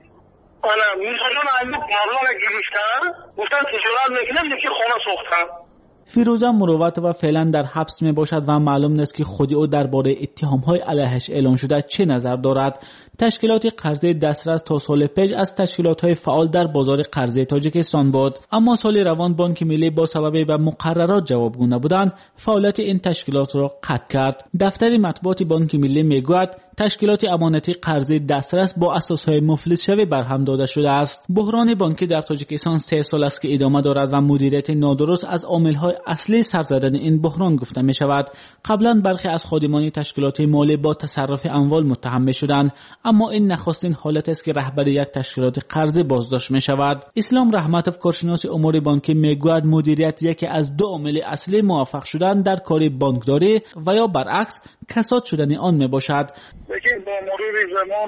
انا میساجان ایمو مبلغ گرفتن گفتن تجارت میکنم یکی خانه ساختن. فیروزه مروت و فعلا در حبس می باشد و معلوم نیست که خودی او درباره اتهام‌های علیهش اعلان شده چه نظر دارد. تشکیلات قرضه دسترس تا سال پیش از تشکیلات‌های فعال در بازار قرضه تاجیکستان بود، اما سال روان بانک ملی با سبب به مقررات جوابگو نبودند فعالیت این تشکیلات را قطع کرد. دفتر مطبوعات بانک ملی میگوید تشکیلات امانتی قرضه دسترس با اساسهای مفلس شوی برهم داده شده است. بحران بانکی در تاجیکستان 3 سال است که ادامه دارد و مدیریت نادرست از عامل‌های اصلی سر زدن این بحران گفته می شود. قبلا برخی از خادمان تشکیلات مالی با تصرف اموال متهم می شدند، اما این نخستین حالت است که رهبر یک تشکیلات قرضه بازداشت می شود. اسلام رحمتوف کارشناس امور بانکی می گوید مدیریت یکی از 2 عامل اصلی موفق شدن در کار بانکداری و یا برعکس کساد شدن آن می باشد. لیکن با مرور زمان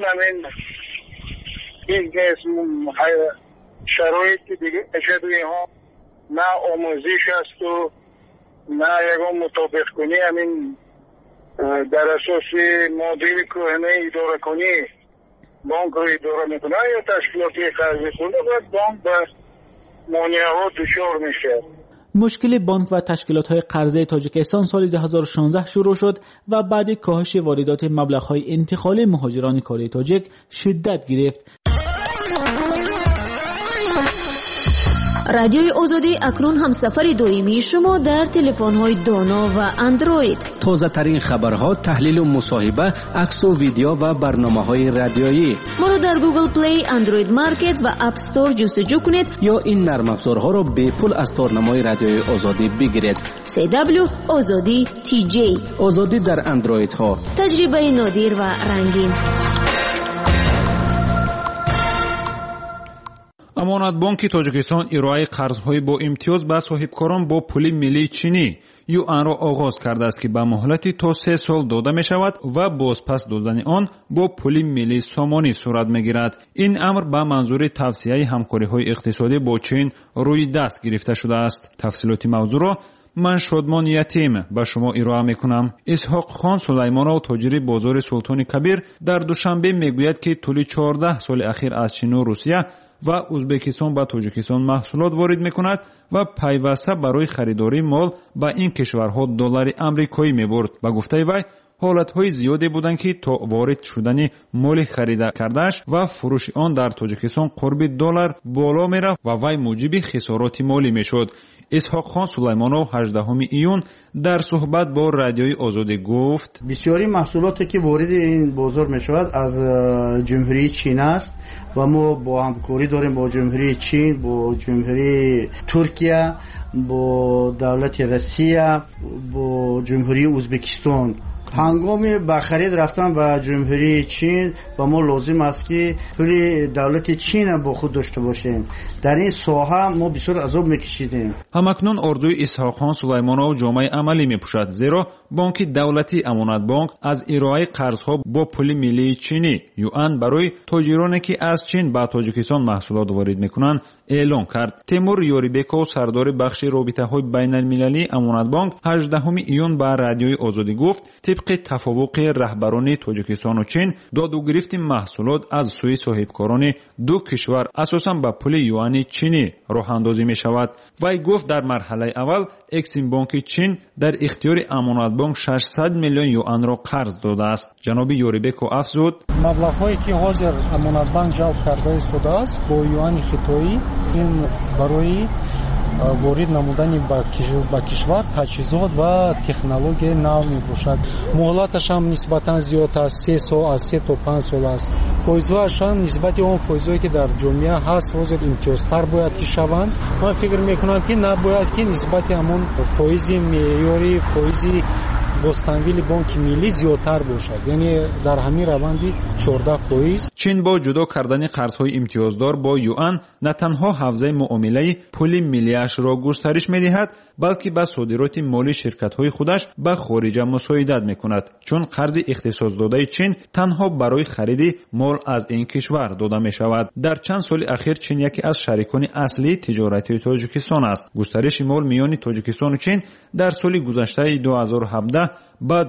این شرایط دیگه شده ها نه آموزش است و نه یکم مطابق کنی همین در اساس مدل کهنه اداره کنی بانک رو اداره میکنه یا تشکیلاتی قرضه کنه و بانک به مانعه ها دچار میشه. مشکل بانک و تشکیلات‌های قرضه تاجیکستان سال 2016 شروع شد و بعد کاهش واردات مبلغ‌های انتقالی مهاجران کره تاجیک شدت گرفت. رادیوی آزادی اکنون هم سفر دائمی شما در تلفن‌های دانا و اندروید. تازه ترین خبرها، تحلیل و مصاحبه، عکس و ویدیو و برنامه‌های رادیویی. ما رو در گوگل پلی، اندروید مارکت و اپ استور جستجو کنید یا این نرم افزارها را به پول از تارنمای رادیوی آزادی بگیرید. CW آزادی TJ. آزادی در اندروید ها. تجربه نادر و رنگین. امانت بانک تاجیکستان ارائه قرض‌های با امتیاز به صاحبکاران با پول ملی چینی یوان را آغاز کرده است که به مهلت تا 3 سال داده می شود و بازپس دادن آن با پول ملی سامانی صورت می گیرد. این امر به منظور توسعه همکاری‌های اقتصادی با چین روی دست گرفته شده است. تفصیلات موضوع را من شادمان یتیم به شما ارائه میکنم. اسحاق خان سلیمانov تاجر بازار سلطان کبیر در دوشنبه میگوید که طول 14 سال اخیر از چین و روسیه و ازبکستان به تاجیکستان محصولات وارد میکند و پیوسته برای خریداری مال به این کشورها دلار امریکایی میبرد. به گفته وی حالتهای زیادی بودند که تا وارد شدن مال خریده کردهش و فروش آن در تاجیکستان قرب دلار بالا میرفت و وی موجب خسارات مالی میشد. اسحاق خان سلیمانov 18 ایون در صحبت با رادیوی آزادی گفت بسیاری محصولاتی که وارد این بازار می شود از جمهوری چین است و ما با همکاری داریم با جمهوری چین، با جمهوری ترکیه، با دولت روسیه، با جمهوری ازبکستان هنگام به خرید رفتن به جمهوری چین و ما لازم است که پول دولت چین با خود داشته باشیم. در این ساحه ما بسیار عذاب میکشیدیم. همکنون اردوی اسحاقخان سلیمانov جامعه عملی میپوشد، زیرا بانک دولتی امانت بانک از ارائه قرضها با پول ملی چینی یوان برای تاجرانی که از چین به تاجیکستان محصولات وارد میکنند اعلام کرد. تیمور یوریبکو سردار بخش رابطه‌های بین‌المللی امانت بانک 18 ایون به رادیوی آزادی گفت طبق توافق رهبران تاجیکستان و چین داد و گرفت محصولات از سوی صاحبکاران دو کشور اساساً به پول یوان چینی راه اندازی می شود. وی گفت در مرحله اول اکسیم بانک چین در اختیار امانت بانک 600 میلیون یوان را قرض داده است. جناب یوریبکو افزود مبلغ‌هایی که حاضر امانت بانک جلب کرده است با یوان خطایی این برای وارد نمودن با کشور تجهیزات و تکنولوژی نو میباشد. مهلتش هم نسبتا زیاد است، 3 سال از 3 تا 5 سال است. فایزهاش هم نسبت اون فایزهایی که در جامعه هست حاضر امتیازتر باید که شوند. من فکر میکنم که نباید که نسبت همون فایز معیاری فایز بستانویل بانک ملی زیادتر باشد، یعنی در همین روندی 14 فایز. چین با جدا کردن قرض‌های امتیازدار با یوان نه تنها حوزه معامله پول ملی‌اش را گسترش می‌دهد، بلکه با صادرات مالی شرکت‌های خودش به خارج مساعدت می‌کند، چون قرض اختصاص داده چین تنها برای خرید مال از این کشور داده می‌شود. در چند سال اخیر چین یکی از شریکان اصلی تجارتی تاجیکستان است. گسترش مال میان تاجیکستان و چین در سال گذشته 2017 بعد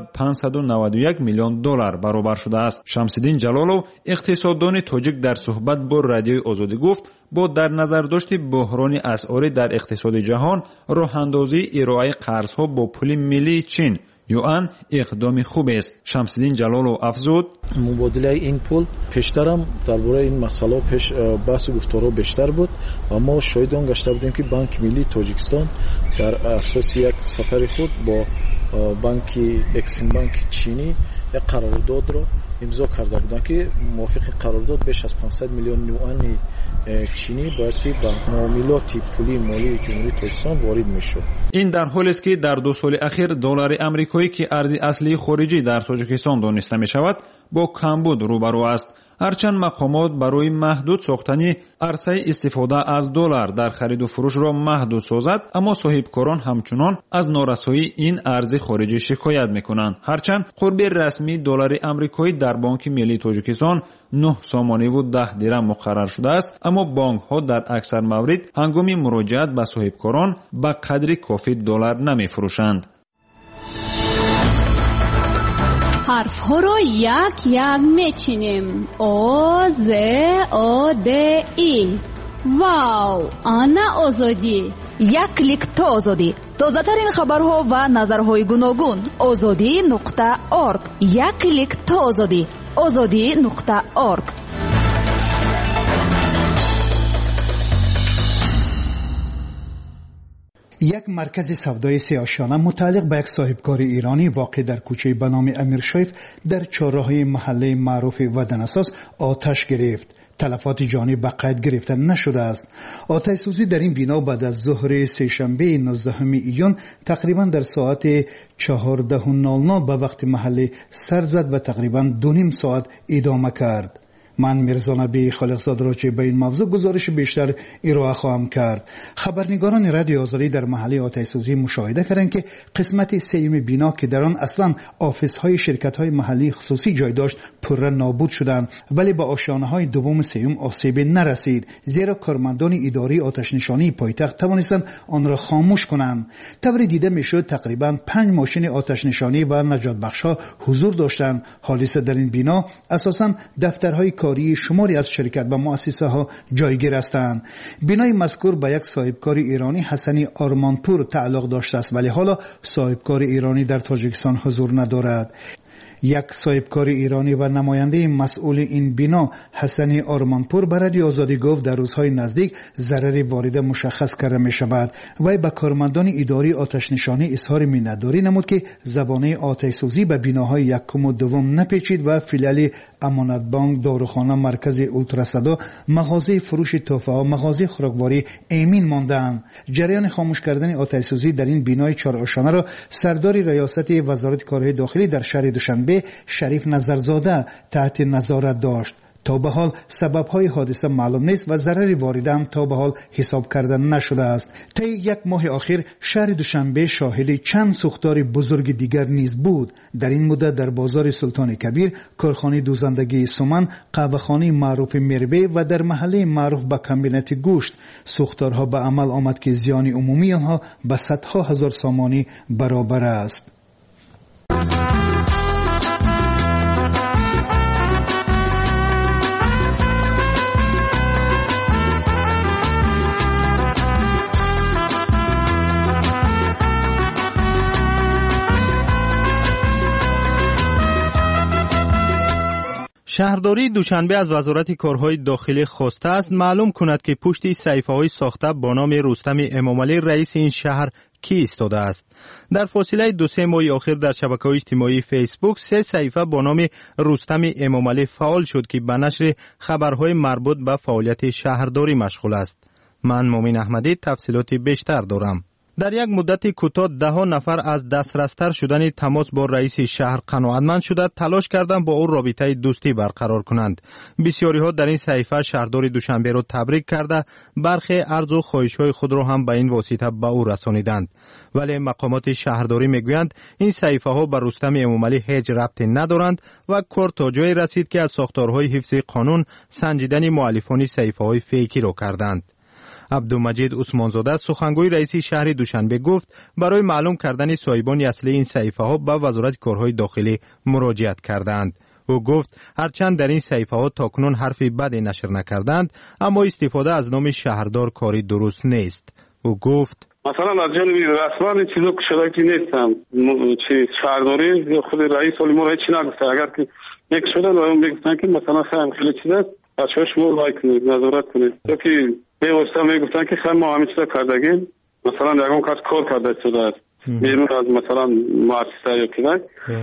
591 میلیون دلار برابر شده است. شمس‌الدین جلالов اقتصاددان تاجیک در صحبت با رادیوی آزادی گفت با در نظر داشت بحران اسعار در اقتصاد جهان راه اندازی ارائه قرض‌ها با پول ملی چین یوان اقدام خوب است. شمس‌الدین جلالov افزود مبادله این پول پیشترم درباره این مسئله پیش بحث و گفتارها بیشتر بود و ما شاهد آن گشته بودیم که بانک ملی تاجیکستان در اساس یک سفر خود با بانک اکسیم بانک چینی یک قرارداد را امضا کرده بودند که موافق قرارداد بیش از 500 میلیون یوان چینی باید که به معاملات پولی مالی جمهوری تاجیکستان وارد میشد. این در حالی است که در 2 سال اخیر دلار آمریکایی که ارز اصلی خارجی در تاجیکستان دانسته می شود با کمبود روبرو است. هرچند مقامات برای محدود ساختن عرصه استفاده از دلار در خرید و فروش را محدود سازد، اما صاحبکاران همچنان از نارسایی این ارز خارجی شکایت میکنند. هرچند قرب رسمی دلار آمریکایی در بانک ملی تاجیکستان 9 سامانه و 10 درم مقرر شده است، اما بانک ها در اکثر موارد هنگام مراجعت به صاحبکاران به قدر کافی دلار نمیفروشند. حرف ها رو یک یک میچینیم. او ز او د ای. واو، آنا آزادی. یک کلیک تا آزادی. تازه ترین خبرها و نظرهای گوناگون. azadi.org. یک کلیک تا آزادی. azadi.org. یک مرکز سودای سه‌آشانه متعلق به یک صاحبکار ایرانی واقع در کوچه به نام امیر شریف در چهارراهی محله معروف ودناساس آتش گرفت. تلفات جانی به قید گرفته نشده است. آتش سوزی در این بنا بعد از ظهر سه‌شنبه 19 ایون تقریبا در ساعت 14:00 به وقت محلی سر زد و تقریبا 2.5 ساعت ادامه کرد. من میرزا نبی خالقزاده را چه به این موضوع گزارش بیشتر ارائه خواهم کرد. خبرنگاران رادیو آزادی در محله آتش سوزی مشاهده کردند که قسمت سیوم بنا که در آن اصلا آفیس های شرکت های محلی خصوصی جای داشت پره نابود شدند، ولی به آشیانه های دوم سیوم آسیب نرسید، زیرا کارمندان اداری آتش نشانی پایتخت توانستند آن را خاموش کنند. طوری دیده میشد تقریبا 5 ماشین آتش نشانی و نجات بخش‌ها حضور داشتند. حادثه در این بنا اساساً دفترهای کاری شماری از شرکت و مؤسسه ها جایگیر هستند. بنای مذکور به یک صاحبکار ایرانی حسنی آرمانپور تعلق داشته است، ولی حالا صاحبکار ایرانی در تاجیکستان حضور ندارد. یک صاحبکار ایرانی و نماینده مسئول این بنا حسن آرمانپور به رادیو آزادی گفت در روزهای نزدیک ضرر وارده مشخص کرده می شود. وی به کارمندان اداری آتش نشانی اظهار منتداری نمود که زبانه آتش سوزی به بناهای یکم و دوم نپیچید و فیلال امانت بانک، داروخانه، مرکز اولتراسدا، مغازه فروش تحفه ها، مغازه خوراکواری امین ماندند. جریان خاموش کردن آتش سوزی در این بنای 4 آشانه را سردار ریاست وزارت کارهای داخلی در شهر دوشنبه شریف نظرزاده تحت نظارت داشت. تا به حال سبب‌های حادثه معلوم نیست و ضرر وارده هم تا به حال حساب کردن نشده است. طی یک ماه اخیر شهر دوشنبه شاهد چند سوختار بزرگ دیگر نیز بود. در این مدت در بازار سلطان کبیر، کارخانه دوزندگی سومن، قهوه‌خانه معروف میربه و در محله معروف به کمبینات گوشت سوختارها به عمل آمد که زیان عمومی آنها به صدها هزار سامانی برابر است. شهرداری دوشنبه از وزارت کارهای داخلی خواسته است معلوم کند که پشت صحیفه‌های ساخته با نام رستم امامعلی رئیس این شهر کی ایستاده است. در فاصله 2-3 ماه اخیر در شبکه‌های اجتماعی فیسبوک 3 صحیفه با نام رستم امامعلی فعال شد که به نشر خبرهای مربوط به فعالیت شهرداری مشغول است. من مومن احمدی تفصیلات بیشتر دارم. در یک مدت کوتاه 10 نفر از دسترستر شدن تماس با رئیس شهر قناعتمند شده تلاش کردند با او رابطه دوستی برقرار کنند. بسیاری ها در این صحیفه شهردار دوشنبه را تبریک کرده برخی عرض و خواهش‌های خود را هم به این واسطه به او رسانیدند. ولی مقامات شهرداری میگویند این صحیفه ها به رستم امامعلی هیچ ربطی ندارند و کار تا جایی رسید که از ساختارهای حفظ قانون سنجیدن مؤلفان صحیفه های فیکی را کردند. عبدالمجید عثمانزاده سخنگوی رئیس شهر دوشنبه گفت برای معلوم کردن صاحبان اصلی این صحیفه ها به وزارت کارهای داخلی مراجعت کردند. او گفت هرچند در این صحیفه ها تاکنون حرفی بدی نشر نکردند اما استفاده از نام شهردار کاری درست نیست. او گفت مثلا از جانب رسما این چیزا شرایطی نیستم شهرداری خود رئیس ما هیچ نگفته اگر که یک شده و اون بگفتن که مثلا خیلی چیز است بچه‌ها شما لایک کنید نظارت کنید تا که به واسطه میگفتن که خیلی ما همین چیزا کردگیم مثلا یکم کس کار کرده شده است بیرون از مثلا مؤسسه یا کنه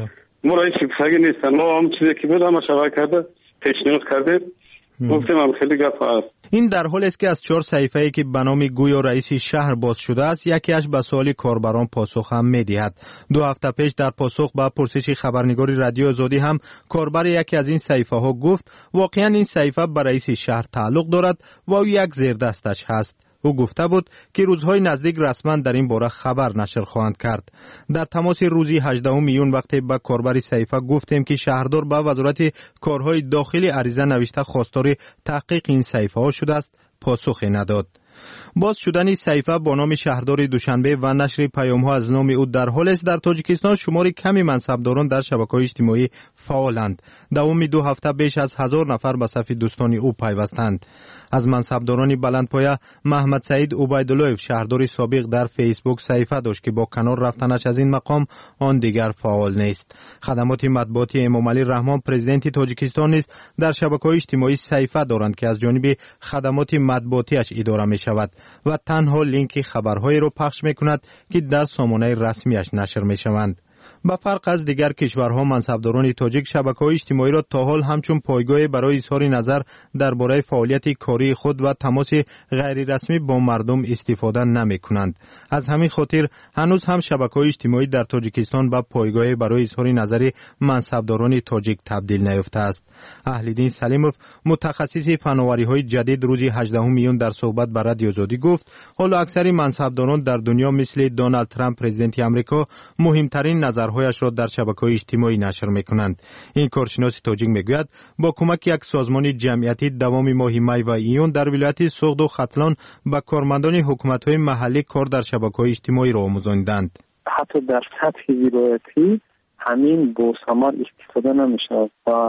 ما را هیچ چیزی نیستن ما هم چیزی که بود همه شبه کرده پیشنهاد کرده گفتیم هم خیلی گپ است. این در حالی است که از 4 صحیفه‌ای که به نام گویا رئیس شهر باز شده است یکیش به سوال کاربران پاسخ هم می‌دهد. 2 هفته پیش در پاسخ به پرسش خبرنگار رادیو آزادی هم کاربر یکی از این صحیفه‌ها گفت واقعا این صحیفه به رئیس شهر تعلق دارد و او یک زیردستش هست. او گفته بود که روزهای نزدیک رسما در این باره خبر نشر خواهند کرد. در تماس روزی 18 میون وقتی به کاربر صحیفه گفتیم که شهردار به وزارت کارهای داخلی عریضه نوشته خواستار تحقیق این صحیفه ها شده است پاسخی نداد. باز شدن صحیفه با نام شهردار دوشنبه و نشر پیام‌ها از نام او در حال است. در تاجیکستان شمار کمی منصبداران در شبکه‌های اجتماعی فعالند. دوام 2 هفته بیش از 1000 نفر به صف دوستان او پیوستند. از منصبداران بلندپایه محمد سعید عبیدالله شهردار سابق در فیسبوک صحیفه داشت که با کنار رفتنش از این مقام آن دیگر فعال نیست. خدمات مطبوعاتی امامعلی رحمان پرزیدنت تاجیکستان نیز در شبکه‌های اجتماعی صحیفه دارند که از جانب خدمات مطبوعاتیش اداره می شود و تنها لینک خبرهایی را پخش می کند که در سامانه رسمیش نشر می شوند. به فرق از دیگر کشورها منصبداران تاجیک شبکه‌های اجتماعی را تا حال همچون پایگاه برای اظهار نظر درباره فعالیت کاری خود و تماس غیر رسمی با مردم استفاده نمی‌کنند. از همین خاطر هنوز هم شبکه‌های اجتماعی در تاجیکستان به پایگاه برای اظهار نظر منصبداران تاجیک تبدیل نیافته است. اهل‌دین سلیموف متخصص فناوری‌های جدید روز 18 میون در صحبت با رادیو آزادی گفت حالا اکثر منصبداران در دنیا مثل دونالد ترامپ پرزیدنت آمریکا مهمترین نظرهایش را در شبکه‌های اجتماعی نشر می‌کنند. این کارشناس تاجیک میگوید با کمک یک سازمان جمعیتی دوام ماه می و ایون در ولایت سوغد و ختلان به کارمندان حکومت‌های محلی کار در شبکه‌های اجتماعی را آموزاندند. حتی در سطح ولایتی همین با ثمر استفاده نمی‌شود و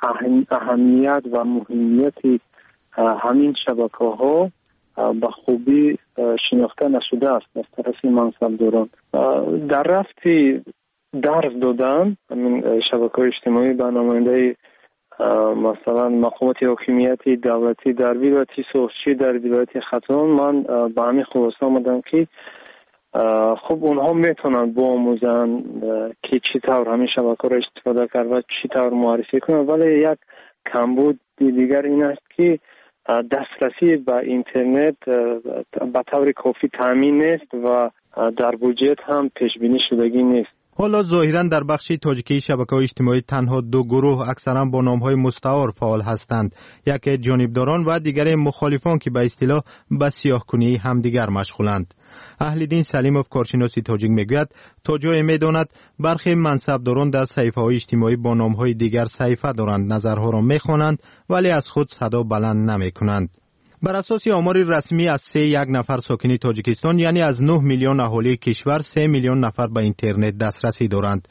اهمیت و مهمیت همین شبکه‌ها به خوبی شناخته نشده است از طرف منصبداران. در رفت درس دادن همین شبکه‌های اجتماعی به نماینده مثلا مقامات حاکمیتی دولتی در ولایت سوخچی در ولایت ختلان من به همین خلاصه آمدم که خب اونها میتونن بآموزن که چطور همین شبکه را استفاده کرد و چطور معرفی کنن، ولی یک کمبود دیگر این است که دسترسی به اینترنت به طور کافی تامین نیست و در بودجه هم پیش بینی شدگی نیست. حالا ظاهرا در بخش تاجیکی شبکه‌های اجتماعی تنها دو گروه اکثرا با نام‌های مستعار فعال هستند، یکی جانبداران و دیگر مخالفان که به اصطلاح به سیاه‌کنی همدیگر مشغولند. اهل دین سلیموف کارشناس تاجیک میگوید تا جای میداند برخی منصبداران در صحیفه‌های اجتماعی با نام‌های دیگر صحیفه دارند، نظرها را می‌خوانند ولی از خود صدا بلند نمی‌کنند. بر اساس آمار رسمی از 3.1 نفر ساکن تاجیکستان یعنی از 9 میلیون اهالی کشور 3 میلیون نفر به اینترنت دسترسی دارند.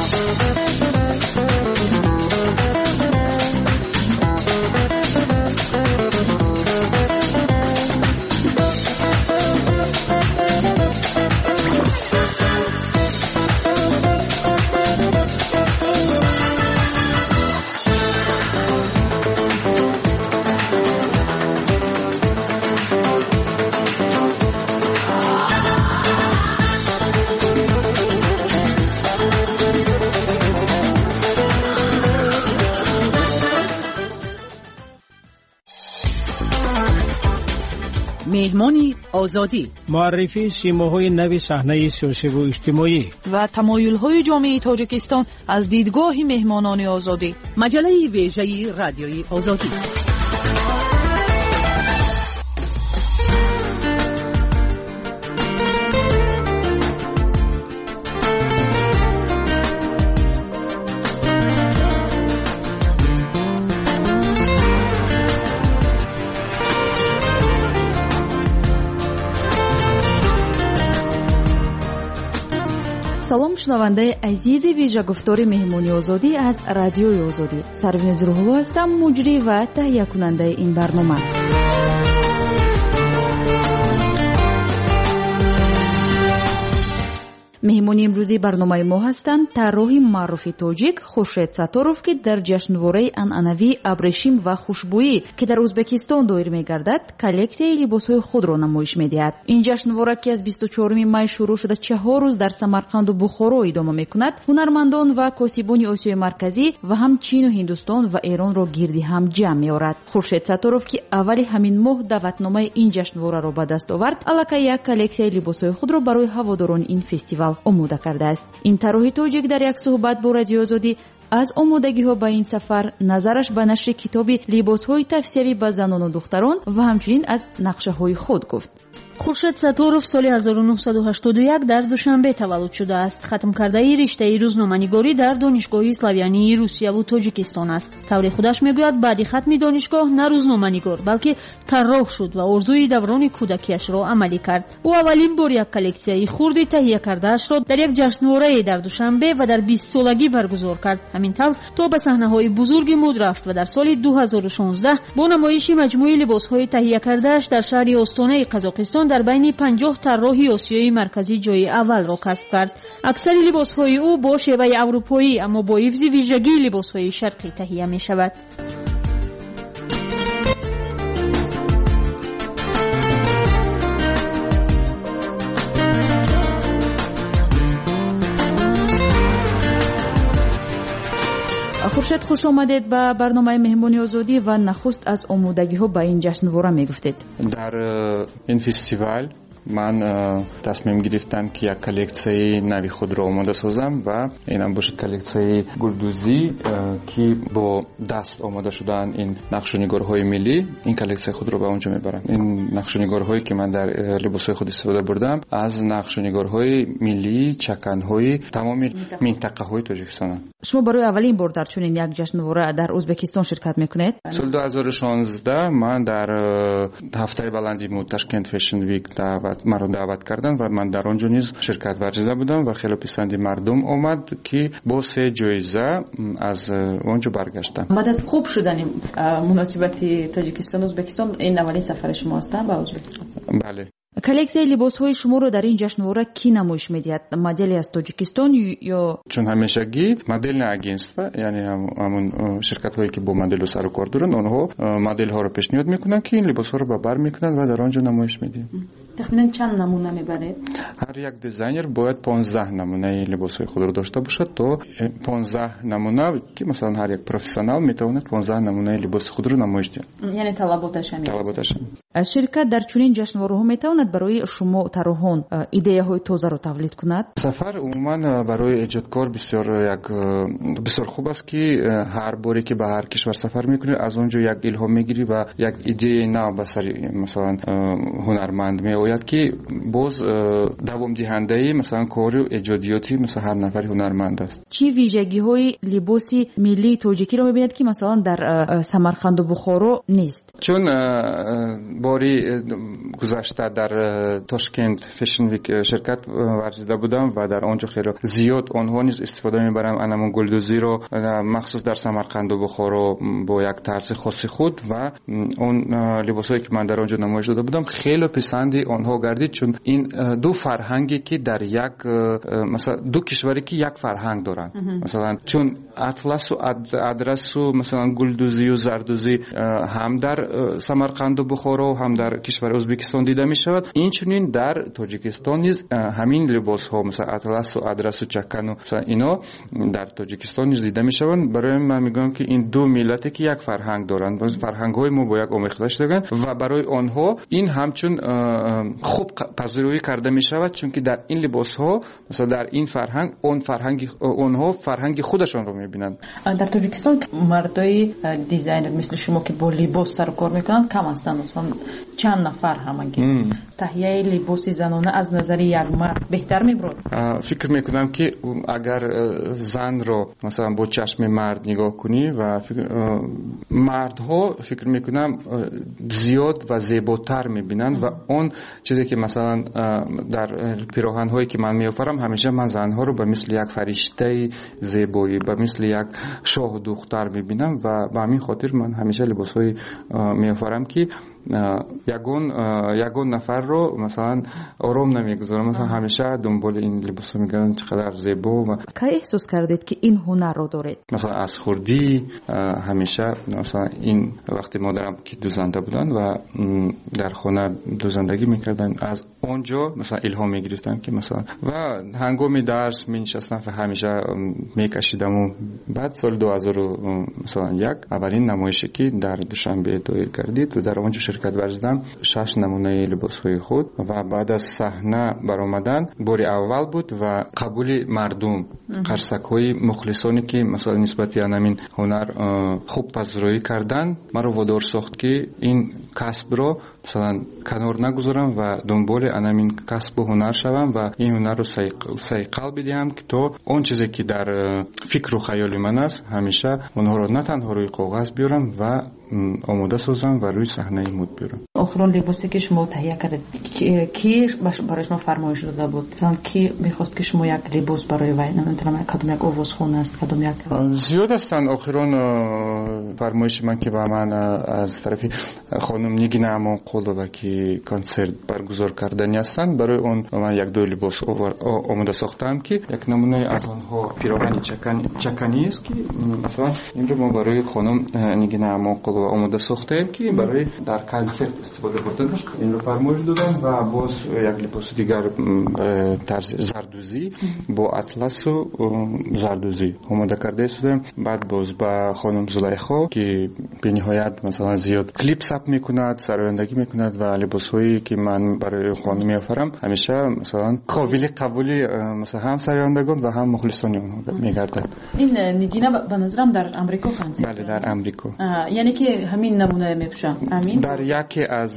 مهمانی آزادی، معرفی سیماهای نو صحنه سیاسی و اجتماعی و تمایل‌های جامعه تاجیکستان از دیدگاه مهمانان آزادی. مجله ویژه رادیوی آزادی. салом шунавандаи азизи вижагуфтори меҳмони озодӣ аз радиои озодӣ. Сарвиназ Рӯҳулло ҳастам, муҷрӣ ва таҳиякунандаи ин барнома. меҳмони имрӯзи барномаи мо ҳастанд тарроҳи маъруфи тоҷик Хуршед Сатторов, ки дар ҷашнвораи анъанавии абрешим ва хушбӯӣ ки дар Ӯзбекистон доир мегардад, коллексияи либосҳои худро намоиш медиҳад. ин ҷашнвора, ки аз 24 май шурӯъ шуда 4 рӯз дар Самарқанду Бухоро идома мекунад, ҳунармандон ва косибони Осиёи Марказӣ ва ҳам Чин у Ҳиндустон ва Эронро гирди ҳам ҷамъ меорад. Хуршед Сатторов, ки аввали ҳамин моҳ даъватномаи ин ҷашнвораро ба даст овард, аллакай як коллексияи либосҳои худро барои ҳаводорони ин фестивал омода кардааст. ин тарроҳи тоҷик дар як суҳбат бо Радиои Озодӣ аз омодагиҳо ба ин сафар, назараш ба нашри китоби либосҳои тавсиявӣ ба занону духтарон ва ҳамчунин аз нақшаҳои худ гуфт. Хуршед Сатторов соли 1981 дар Душанбе таваллуд шудааст. хатмкардаи риштаи рӯзноманигорӣ дар донишгоҳи Славянии Русияву Тоҷикистон аст. таври худаш мегӯяд баъди хатми донишгоҳ на рӯзноманигор, балки тарроҳ шуд ва орзуи даврони кӯдакиашро амалӣ кард. ӯ аввалин бор як коллексияи хурди таҳия кардаашро дар як ҷашнворае дар Душанбе ва дар 20-солагӣ баргузор кард. ҳамин тавр то ба саҳнаҳои бузурги муд рафт ва дар соли 2016 бо намоиши маҷмӯи либосҳои таҳия кардааш дар шаҳри Остонаи Қазоқистон дар байни 50 тарроҳи Осиёи Марказӣ ҷойи аввалро касб кард. аксари либосҳои ӯ бо шеваи аврупоӣ, аммо бо ҳифзи вижагии либосҳои шарқӣ таҳия мешавад. хуршед, хуш омадед ба барномаи меҳмони озодӣ ва нахуст аз омодагиҳо ба ин ҷашнвора мегуфтед. дар ин фестивал ман тасмим гирифтам ки як коллексияи нави худро омода созам ва инам бошад коллексияи гулдузӣ ки бо даст омода шудаанд ин нақшунигорҳои миллӣ. ин коллексияи худро ба онҷо мебарам. ин нақшунигорҳое ки ман дар либосҳои худ истифода бурдам аз нақшунигорҳои миллии чаканҳои тамоми минтақаҳои Тоҷикистонанд. шумо барои аввалин бор дар чунин як ҷашнвора дар Ӯзбекистон ширкат мекунед? соли 2016 ман дар ҳафтаи баланди муд Ташкент Fashion Week маро даъват карданд ва ман дар он ҷо низ ширкат варзида будам ва хеле писанди мардум омад ки бо 3 ҷоиза аз он ҷо баргаштам. баъд аз хуб шудани муносибати Тоҷикистон Ӯзбекистон ин аввалин сафари шумо ҳастанд ба Ӯзбекистон? бале. коллекцияи либосҳои шуморо дар ин ҷашнвора кӣ намоиш медиҳад? модели аз тоҷикистон ё чун ҳамешагӣ моделное агентство, яъне ҳамун ширкатҳое ки бо моделу сару кор доранд, онҳо моделҳоро пешниҳод мекунанд ки ин либосҳоро ба бар мекунанд ва дар он ҷо намоиш медиҳанд. тахминан чанд намуна мебаред? ҳар як дизайнер бояд 15 намунаи либосҳои худро дошта бошад, то 15 намуна ки масалан ҳар як профессионал метавонад 15 намунаи либоси худро намоиш диҳад. яъне талаботаш ширкат дар чунин ҷашнвораҳо метавонад барои шумо тарҳон идеяҳои тозаро тавлид кунад? сафар умуман барои эҷодкор бисёр хуб аст ки ҳар боре ки ба ҳар кишвар сафар мекунӣ, аз он ҷо як илҳом мегирӣ ва як идеяи нав ба сари масалан ҳунарманд меояд ки боз давомдиҳандаи масалан кори эҷодиёти масалан ҳар нафари ҳунарманд аст. чӣ вижагиҳои либоси миллии тоҷикиро мебинед ки масалан дар самарқанду бухоро нест? чун бори гузашта дар тошкент фэшн вик ширкат варзида будам ва дар он ҷо хеле зиёд онҳо низ истифода мебаранд анамон гулдузиро махсус дар самарқанду бухоро бо як тарзи хоси худ ва он либосое ки ман дар он ҷо намоиш дода будам хеле писанди онҳо гардид, чун ин ду фарҳанге ки дар як масалан ду кишваре ки як фарҳанг доранд, масалан чун атласу адрасу масалан гулдузию зардузӣ ҳам дар самарқанду бухоро ҳам дар кишвари ӯзбекистон дида мешавад, инчунин дар тоҷикистон низ ҳамин либосҳо масалан атласу адрасу чакану ино дар тоҷикистон низ дида мешаванд. барои ман мегӯям ки ин ду миллате ки як фарҳанг доранд, фарҳангҳои мо бо як омехта шудаганд ва барои онҳо ин ҳамчун хуб пазируӣ карда мешавад, чунки дар ин либосҳо масалан дар ин фарҳанг онҳо фарҳанги худашонро мебинанд. дар тоҷикистон мардои дизайнер мисли шумо ки бо либос сару кор мекунанд кам ҳастанд. чанд нафар ҳамагӣ таҳияи либоси занона аз назари як мард беҳтар мебурад? фикр мекунам ки агар занро масалан бо чашми мард нигоҳ кунӣ ва мардҳо фикр мекунам зиёд ва зеботар мебинанд ва он чизе ки масалан дар пироҳанҳое ки ман меофарам ҳамеша ман занҳоро ба мисли як фариштаи зебоӣ ба мисли як шоҳу духтар мебинам ва ба ҳамин хотир ман ҳамеша либосҳои меофарам ки ягон нафарро масалан ором намегузорам, масалан ҳамеша дунболи ин либосҳо мегардам чӣ қадар зебо. ка эҳсос кардед ки ин ҳунарро доред? масалан аз хурдӣ ҳамеша масалан ин вақте модарам ки дузанда буданд ва дар хона дузандагӣ мекарданд, аз он ҷо масалан илҳом мегирифтам ки масалан ва ҳангоми дарс менишастам ва ҳамеша мекашидаму. баъд соли 2001 аввалин намоише ки дар душанбе доир гардид ва дар он ҷо ширкат варзидам 6 намунаи либосҳои худ ва баъд аз саҳна баромадан бори аввал буд ва қабули мардум қарсакҳои мухлисоне ки масалан нисбати анамин ҳунар хуб пазироӣ карданд маро водор сохт ки ин касбро масалан канор нагузорам ва дунболи анамин касбу ҳунар шавам ва ин ҳунарро сайқал бидиҳам ки то он чизе ки дар фикру хаёли ман аст ҳамеша онҳоро на танҳо рӯи коғаз биёрам ва омода созам ва рӯи саҳнаи муд биёрам. охирон либосе ки шумо таҳия кардед ки барои шумо фармоиш дода буд? ки мехост ки шумо як либос барои вай намедонам кадом як овозхон аст кадом як зиёд ҳастанд охирон фармоиши ман ки ба ман аз тарафи хонум Нигина Амонқулова ки консерт баргузор кардани ҳастанд. барои он ман як ду либос омода сохтам ки як намунаи аз онҳо пироҳани чаканист ки масалан инро мо барои хонум Нигина Амонқулова омода сохтаем ки барои дар консерт истифода бурдан инро фармоиш додам ва боз як либоси дигар тарзи зардузӣ бо атласу зардузӣ омода карда истодем. баъд боз ба хонум Зулайхо ки бениҳоят масалан зиёд клип сабт мекунад, сарояндагӣ мекунад ва либосҳое ки ман барои хонум меофарам ҳамеша масалан қобили қабули масалан ҳам сарояндагон ва ҳам мухлисони онҳо мегардад. ин Нигина ба назарам дар амрико консерт? бале дар амрико. яъне ки ҳамин намуна мепӯшад? дар яке аз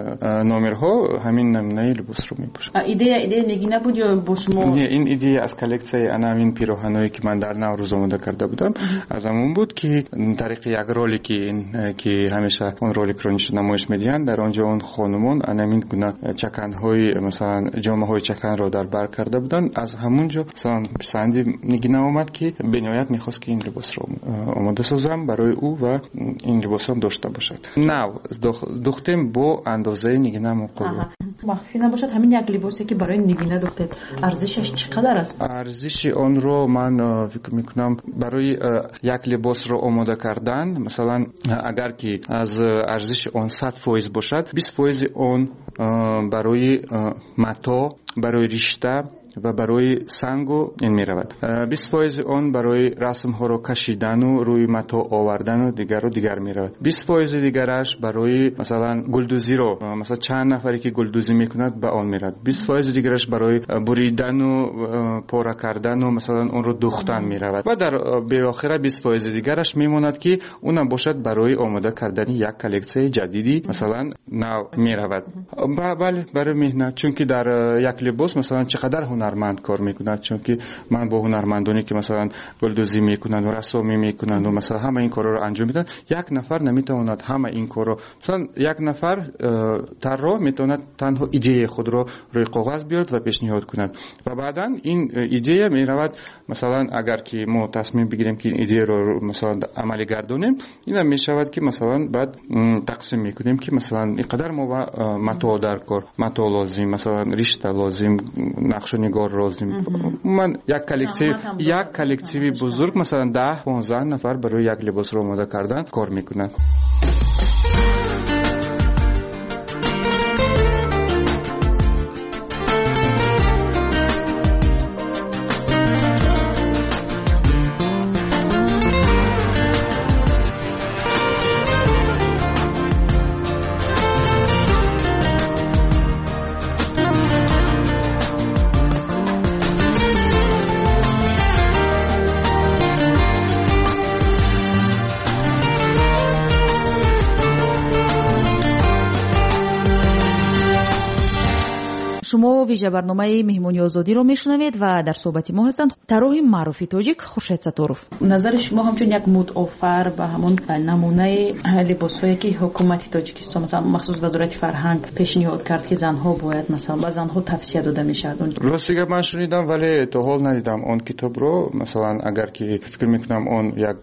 номерҳо ҳамин намунаи либосро мепӯшад. идея Нигина буд ё бо шумо? не, ин идея аз коллексияи анамин пироҳаное ки ман дар наврӯз омода карда будам аз ҳамон буд ки тариқи як ролики ки ҳамеша он роликро намоиш медиҳанд, дар он ҷо он хонумон анамин гуна чаканҳои масалан ҷомаҳои чаканро дар бар карда буданд. аз ҳамон ҷо масалан писанди Нигина омад ки бениҳоят мехост ки ин либосро омода созам барои ӯ ва ин либосам дошта бошад. нав духтем бо андозаи нигина муқобил. махфӣ набошад ҳамин як либосе ки барои нигина дохтед арзишаш чӣ қадар аст? арзиши онро ман фикр мекунам барои як либосро омода кардан масалан агар ки аз арзиши он 100% бошад 20% он барои мато барои ришта ва барои сангу ин меравад. 20% он барои расмҳоро кашидану рӯи мато овардану дигар меравад. 20% дигараш барои масалан гулдузиро масалан чанд нафаре ки гулдузӣ мекунад ба он меравад. 20% дигараш барои буридану пора кардану масалан онро духтан меравад. ва дар беохира 20% дигараш мемонад ки уна бошад барои омода кардани як коллексияи ҷадиди масалан нав меравад. бале барои меҳнат чунки дар як либос масалан чӣ қадар ҳунарманд кор мекунад чунки ман бо ҳунармандоне ки масалан гулдузӣ мекунанд рассомӣ мекунанд масалан ҳама ин корро анҷом медиҳанд як нафар наметавонад ҳама ин корро масалан як нафар тарроҳ метавонад танҳо идеяи худро рӯи коғаз биёрад ва пешниҳод кунад ва баъдан ин идея меравад масалан агар ки мо тасмим бигирем ки ин идеяро масалан амалӣ гардонем ина мешавад ки масалан баъд тақсим мекунем ки масалан ин қадар мо ба мато дар кор мато лозим масалан ришта лозим нақшонигор лозим ман як коллективи бузург масалан 10-15 нафар барои як либосро омода кардан кор мекунад. шумо вижа барномаи меҳмони озодиро мешунавед ва дар суҳбати мо ҳастанд тарроҳи маъруфи тоҷик Хуршед Сатторов. назари шумо ҳамчун як мудофар ба ҳамон намунаи либосҳое ки ҳукумати тоҷикистон масалан махсус вазорати фарҳанг пешниҳод кард ки занҳо бояд масалан ба занҳо тавсия дода мешавад. ростига ман шунидам вале то ҳол надидам он китобро масалан агар ки фикр мекунам он як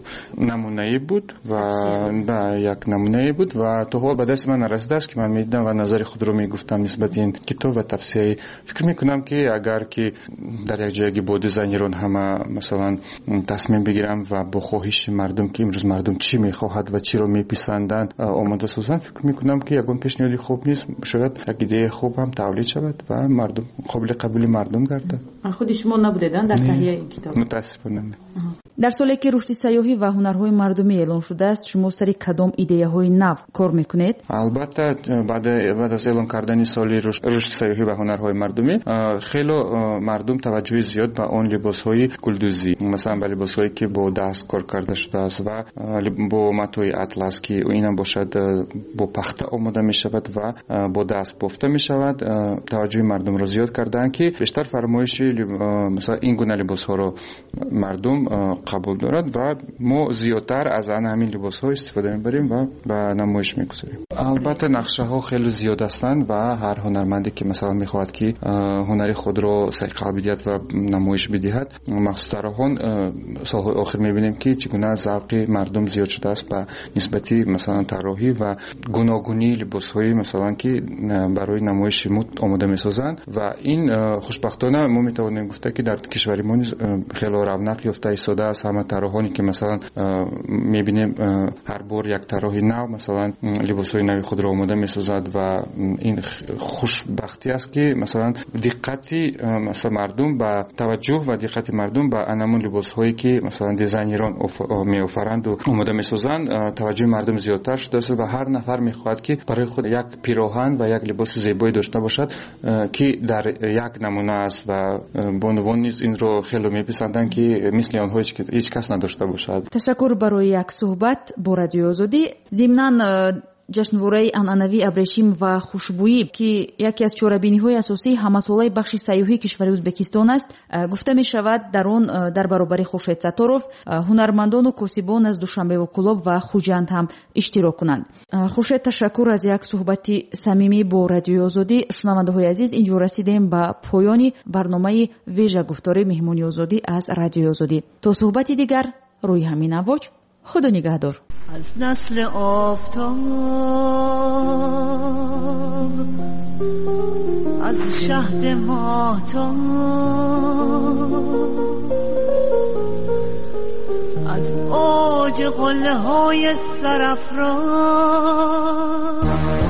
намунаи буд ва да як намунаи буд ва то ҳол ба дасти ман нарасидааст ки ман медидам ва назари худро мегуфтам нисбати ин китоб ва тавсияи фикр мекунам ки агар ки дар як ҷояги бо дизайнерон ҳама масалан тасмим бигирам ва бо хоҳиши мардум ки имрӯз мардум чӣ мехоҳад ва чиро меписанданд омода созанд фикр мекунам ки ягон пешниҳоди хуб нест шояд як идеяи хуб ҳам тавлид шавад ва мардум қобили қабули мардум гардад. худи шумо набудедан дар таҳияи ин китоб? мутаассифона дар соле ки рушди сайёҳӣ ва ҳунарҳои мардумӣ эълон шудааст шумо сари кадом идеяҳои нав кор мекунед? албатта баъд аз эълон кардани соли рушди сайёҳӣ ва ҳунарҳои мардумӣ хело мардум таваҷҷӯҳи зиёд ба он либосҳои гулдузӣ масалан ба либосҳое ки бо даст кор карда шудааст ва бо матои атлас ки инам бошад бо пахта омода мешавад ва бо даст бофта мешавад таваҷҷӯҳи мардумро зиёд кардаанд ки бештар фармоиши масалан ин гуна либосҳоро мардум қабул дорад ва мо зиёдтар аз ҳамин либосҳо истифода мебарем ва ба намоиш мегузорем. албатта нақшаҳо хеле зиёд ҳастанд ва ҳар ҳунарманде ки масалан мехоҳад ки ҳунари худро сайқал бидиҳад ва намоиш бидиҳад махсус тарроҳон солҳои охир мебинем ки чӣ гуна завқи мардум зиёд шудааст ба нисбати масалан тарроҳӣ ва гуногунии либосҳои масалан ки барои намоиши муд омода месозанд ва ин хушбахтона мо метавонем гуфта ки дар кишвари мо хело равнақ ёфта истодааст. ҳама тарроҳоне ки масалан мебинем ҳар бор як тарроҳи нав масалан либосҳои нави худро омода месозад ва ин хушбахтӣ аст ки масалан диққати мардум ба таваҷҷӯҳ ва диққати мардум ба анамун либосҳое ки масалан дизайнерон меофаранду омода месозанд таваҷҷӯҳи мардум зиёдтар шудааст ва ҳар нафар мехоҳад ки барои худ як пироҳан ва як либоси зебоӣ дошта бошад ки дар як намуна аст ва бонувон низ инро хело меписанданд ки мисли онҳое ки ҳеҷ кас надошта бошад. ташаккур барои як суҳбат бо Радиои Озодӣ. зимнан ҷашнвораи анъанавии абрешим ва хушбӯӣ ки яке аз чорабиниҳои асосии ҳамасолаи бахши сайёҳии кишвари Ӯзбекистон аст гуфта мешавад дар он дар баробари Хуршед Сатторов ҳунармандону косибон аз Душанбеву Кӯлоб ва Хуҷанд ҳам иштирок кунанд. Хуршед, ташаккур аз як суҳбати самимӣ бо Радиои Озодӣ. шунавандаҳои азиз, инҷо расидем ба поёни барномаи вежа гуфтори меҳмони озодӣ аз Радиои Озодӣ. То суҳбати дигар рӯи ҳамин авоҷ, худо нигаҳдор. از نسل آفتاب از شهد ماهتاب از اوج قله های سرافراز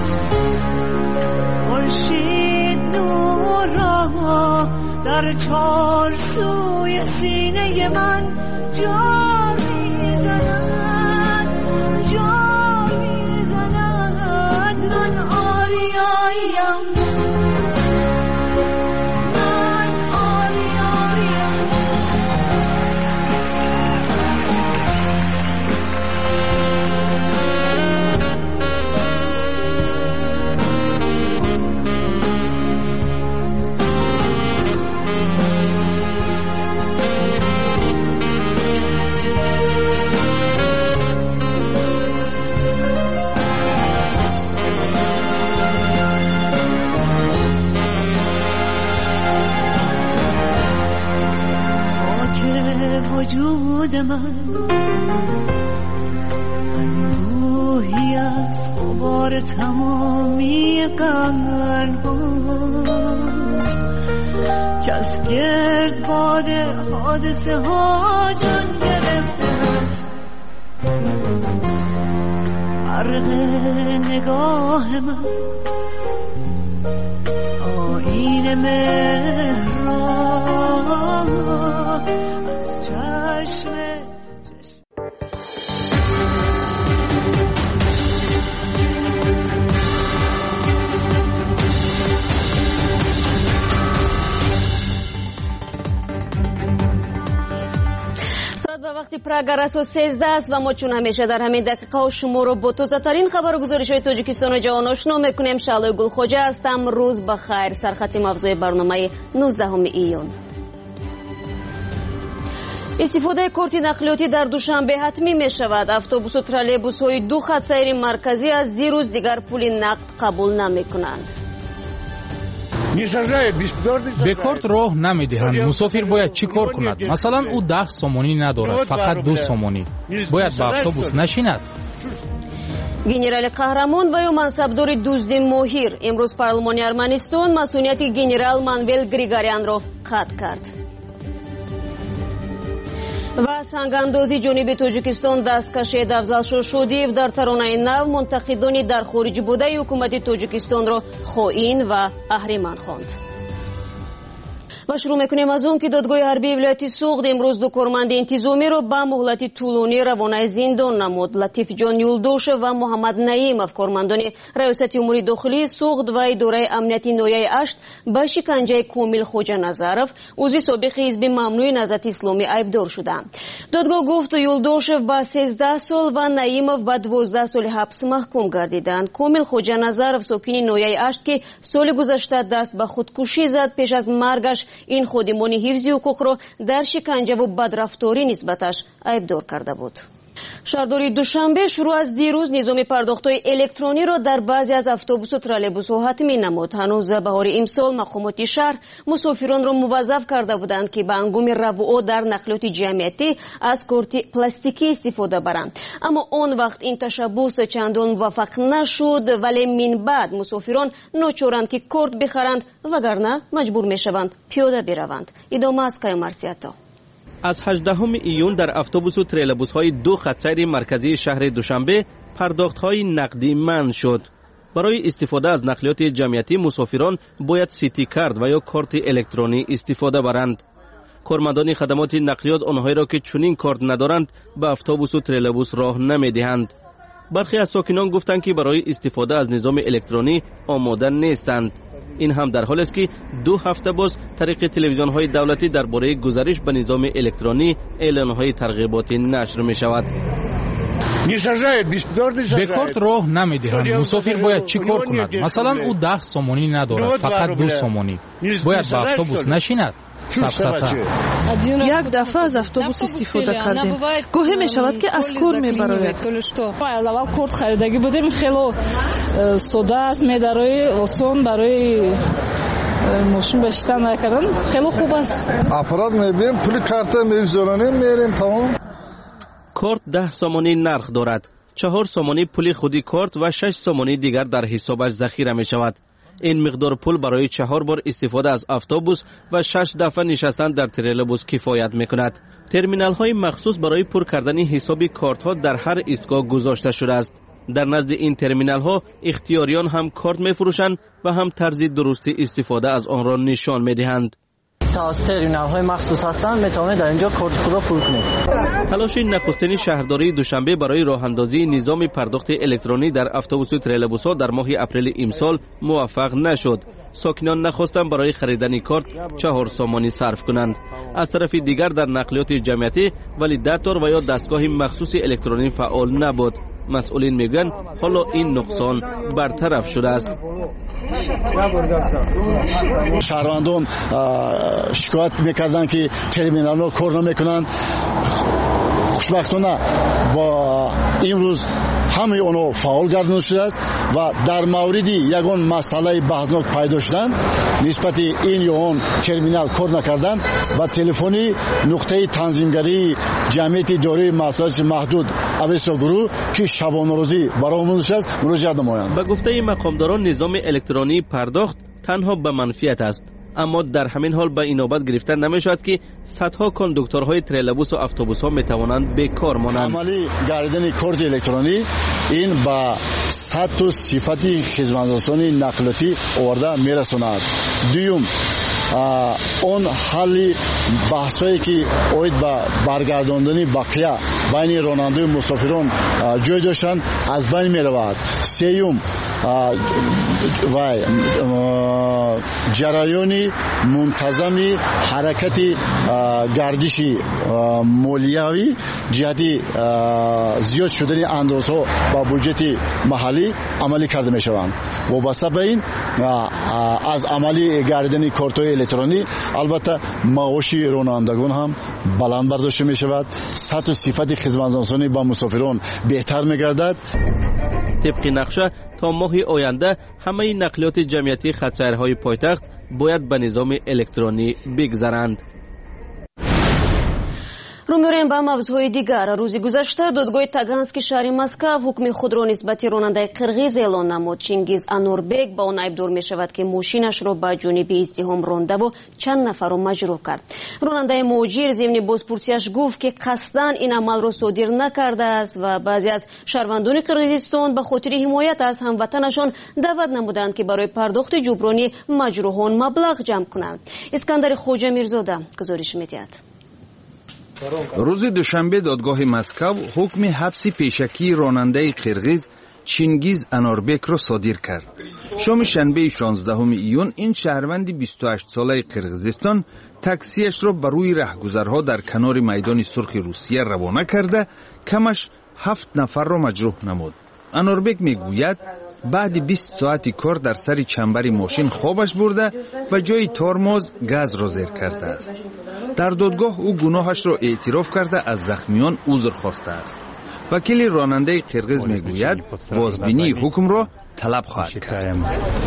خورشید نور را در چار سوی سینه من جا میزند من آریاییم وجود من انبوهی از غبار تمامی قرن هاست که از گرد باد حادثه ها جان گرفته است. برق نگاه من آیین مهر از چشم وقتی پراگ رسو 13 است و ما چون همیشه در همین دقیقه و شما رو با تازه‌ترین خبر و گزارش‌های تاجیکستان و جهان آشنا می‌کنیم. شعله گلخوجه هستم. روز بخیر. سرخط موضوع برنامه 19 ایون. استفاده کارت نقلیاتی در دوشنبه حتمی می شود. اتوبوس و ترالبوس های دو خط سیر مرکزی از دیروز دیگر پول نقد قبول نمی کنند. به کارت راه نمیدهند. مسافر باید چی کار کند؟ مثلا او 10 سومانی ندارد، فقط 2 سومانی. باید به اتوبوس نشیند. گنرال قهرمان و یا منصبدار دزدی ماهر امروز پارلمان ارمنستان مسئولیت گنرال مانویل گریگاریان را قطع کرد. و سنگاندازی جنوبی تاجیکستان دستکش افضل شودیو در ترانه نو منتقدانی در خارج بوده حکومت تاجیکستان را خائن و اهریمن خواند. و شروع میکنیم از اون که دادگاه حربی ولایت سوغد امروز دو کارمند انتظامی را به مهلت طولانی روانه زندان نمود. لطیف جان یولدوش و محمد نعیمов کارمندان ریاست امور داخلی سوغد و اداره امنیتی نویه 8 به شکنجه کامل خوجا نظرов عضو سابق حزب ممنوع نهضت اسلامی ایبدار شدند. دادگاه گفت یولدوش به 13 سال و نعیمов به 12 سال حبس محکوم گردیدند. کامل خوجا نظرов ساکن نویه 8 که سال گذشته دست به خودکشی زد پیش از مرگش این خودمان حفظ حقوق را در شکنجه و بدرفتاری نسبتش ایبدار کرده بود. شهرداری دوشنبه شروع از دیروز نظام پرداخت‌های الکترونی را در بعضی از اتوبوس و ترالبوس‌ها حتمی نمود. هنوز بهار امسال مقامات شهر مسافران را موظف کرده بودند که به هنگام رفع در نقلیات جمعیتی از کارت پلاستیکی استفاده برند. اما آن وقت این تشبوس چندان موفق نشد، ولی من بعد مسافران ناچارند که کارت بخرند وگرنه مجبور میشوند پیاده بروند. ادامه از قیام مرسیتا. از 18 ایون در اتوبوس و ترالبوس های دو خط سیر مرکزی شهر دوشنبه پرداخت های نقدی منع شد. برای استفاده از نقلیات جمعیتی مسافران باید سیتی کارت و یا کارت الکترونی استفاده برند. کارمندان خدمات نقلیات آنهایی را که چنین کارت ندارند به اتوبوس و ترالبوس راه نمیدهند. برخی از ساکنان گفتند که برای استفاده از نظام الکترونی آماده نیستند. این هم در حالی است که 2 هفته باز طریق تلویزیون های دولتی درباره گذارش به نظام الکترونی اعلان های ترغیباتی نشر می شود. به کارت راه نمیدهند. مسافر باید چی کار کند؟ مثلا او 10 سومانی ندارد، فقط 2 سومانی. باید به اتوبوس نشیند. یک دفعه از اتوبوس استفاده کردیم. گاهی می شود که از کور می براید. اول کارت خریدگی بودیم، خیلی ساده است، میدارای آسان برای ماشین بشیدن نکردن خیلی خوب است. اپرات میبینیم پول کارت میگذارانیم میریم تمام. کارت 10 سومانی نرخ دارد. 4 سومانی پول خودی کارت و 6 سومانی دیگر در حسابش ذخیره می شود. این مقدار پول برای 4 بار استفاده از اتوبوس و 6 دفعه نشستن در ترولبوس کفایت می کند. ترمینال های مخصوص برای پر کردن حساب کارت ها در هر ایستگاه گذاشته شده است. در نزد این ترمینال ها اختیاریان هم کارت می فروشند و هم طرز درست استفاده از آن را نشان می دهند. ترمینال های مخصوص هستند، میتونید در اینجا کارت خود را پر کنید. تلاش نخستین شهرداری دوشنبه برای راه اندازی نظام پرداخت الکترونی در اتوبوس و ترولبوس ها در ماه اپریل امسال موفق نشد. ساکنان نخواستند برای خریدن کارت 4 سومانی صرف کنند. از طرف دیگر در نقلیات جمعیتی ولی دفتر و یا دستگاه مخصوص الکترونی فعال نبود. مسئولین میگن حالا این نقصان برطرف شده است. شهروندان شکایت میکردند که ترمینال ها کار نمیکنند. خوشبختانه با امروز همه اونها فعال گردانده شده است و در موردی یگان مسئله بحثناک پیدا شدن نسبت این یا اون ترمینال کار نکردن و تلفنی نقطه تنظیمگری جمعیت اداره مسائل محدود اویسا گروه که شبانه روزی برای منتشر است مراجعه نمایند. به گفته مقامداران نظام الکترونی پرداخت تنها به منفیت است، اما در همین حال به اینابت گرفته نمیشود که صدها کاندوکتورهای ترولبوس و اتوبوس ها میتوانند بیکار مانند. عملی گردیدن کارت الکترونی این به سطح و صفت خدمترسانی نقلیاتی آورده میرساند. دوم اون حل بحثایی که اوید به برگرداندن بقیه بین راننده و مسافران جای داشتن از بین می رود. سوم جریان منتظمی حرکت گردشی مالیوی جهتی زیاد شدن اندازها با بودجت محلی عملی کرده می شوند. وابسته به این از عملی گردیدن کارت‌های الکترونی البته معاش رانندگان هم بلند برداشته می شود. سطح و صفت خدمترسانی با مسافران بهتر می گردد. طبق نقشه تا ماه آینده همه نقلیات جمعیتی خط‌سیرهای پایتخت باید به نظام الکترونی بگذرند. رو می‌ریم به موضوع دیگر. روز گذشته دادگاه تاگانسکی شهر مسکو حکم خود را نسبت راننده قرغیز اعلان نمود. چینگیز انوربек با آن ایبدار می‌شود که ماشینش را به جانب ازدحام رانده و چند نفر را مجروح کرد. راننده مهاجر ضمن بازپرسیش گفت که قصداً این عمل را صادر نکرده است و بعضی از شهروندان قرغیزستان به خاطر حمایت از هموطنشان دعوت نمودند که برای پرداخت جبرانی مجروحان مبلغ جمع کنند. اسکندر خوجا میرزاده گزارش می‌دهد. روز دوشنبه دادگاه مسکو حکم حبس پیشکی راننده قرغیز چینگیز انوربек را صادر کرد. شام شنبه 16 ایون این شهروند 28 ساله قرغیزستان تاکسیش را بر روی رهگذرها در کنار میدان سرخ روسیه روانه کرده کمش 7 نفر را مجروح نمود. انوربек میگوید بعد 20 ساعتی کار در سر چنبر ماشین خوابش برده و جای ترمز گاز را زیر کرده است. در دادگاه او گناهش را اعتراف کرده از زخمیان عذر خواسته است. وکیل راننده قرغیز میگوید بازبینی حکم را طلب خواهد کرد.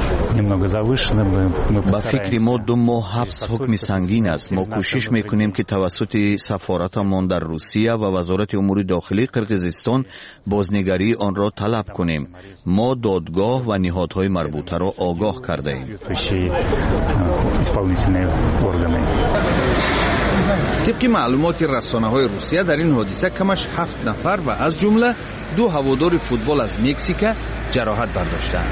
با فکر ما 2 ماه حبس حکم سنگین است. ما کوشش میکنیم که توسط سفارتمان در روسیه و وزارت امور داخلی قرغیزستان بازنگری آن را طلب کنیم. ما دادگاه و نهادهای مربوطه را آگاه کرده ایم. طبق معلومات رسانه‌های روسیه در این حادثه کمش 7 نفر و از جمله 2 هوادار فوتبال از مکزیک جراحت برداشتند.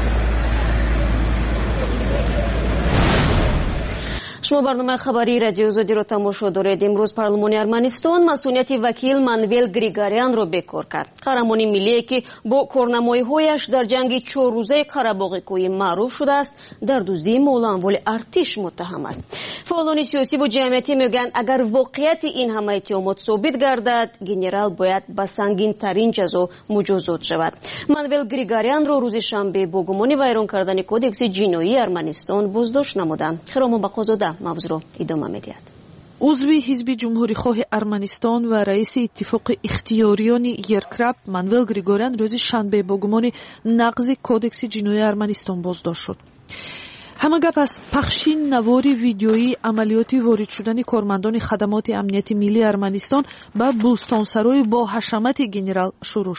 شما برنامه خبری رادیو آزادی را تماشا دارید. امروز پارلمان ارمنستان مسئولیت وکیل مانویل گریگاریان را بکار کرد. قهرمان ملی که با کارنمایی‌هایش در جنگ 4 روزه قره‌باغ کوهی معروف شده است در دزدی مولانول ارتش متهم است. فعالان سیاسی و جمعیتی میگویند اگر واقعیت این همه اتهامات ثابت گردد گنرال باید به سنگین ترین جزا مجازات شود. مانویل گریگاریان را روز شنبه با گمان ویران کردن کودکس جنایی ارمنستان بازداشت نمودند. خرام بقازاده موضوع را ادامه می‌دهد. عضو حزب جمهوریخواه ارمنستان و رئیس اتفاق اختیاریان یرکرپ مانویل گریگاریان روز شنبه با گمان نقض کودکس جنایی ارمنستان بازداشت شد. همه گپ از پخش نوار ویدیویی عملیات وارد شدن کارمندان خدمات امنیت ملی ارمنستان به بوستانسرای با حشمت گنرال شروع شد.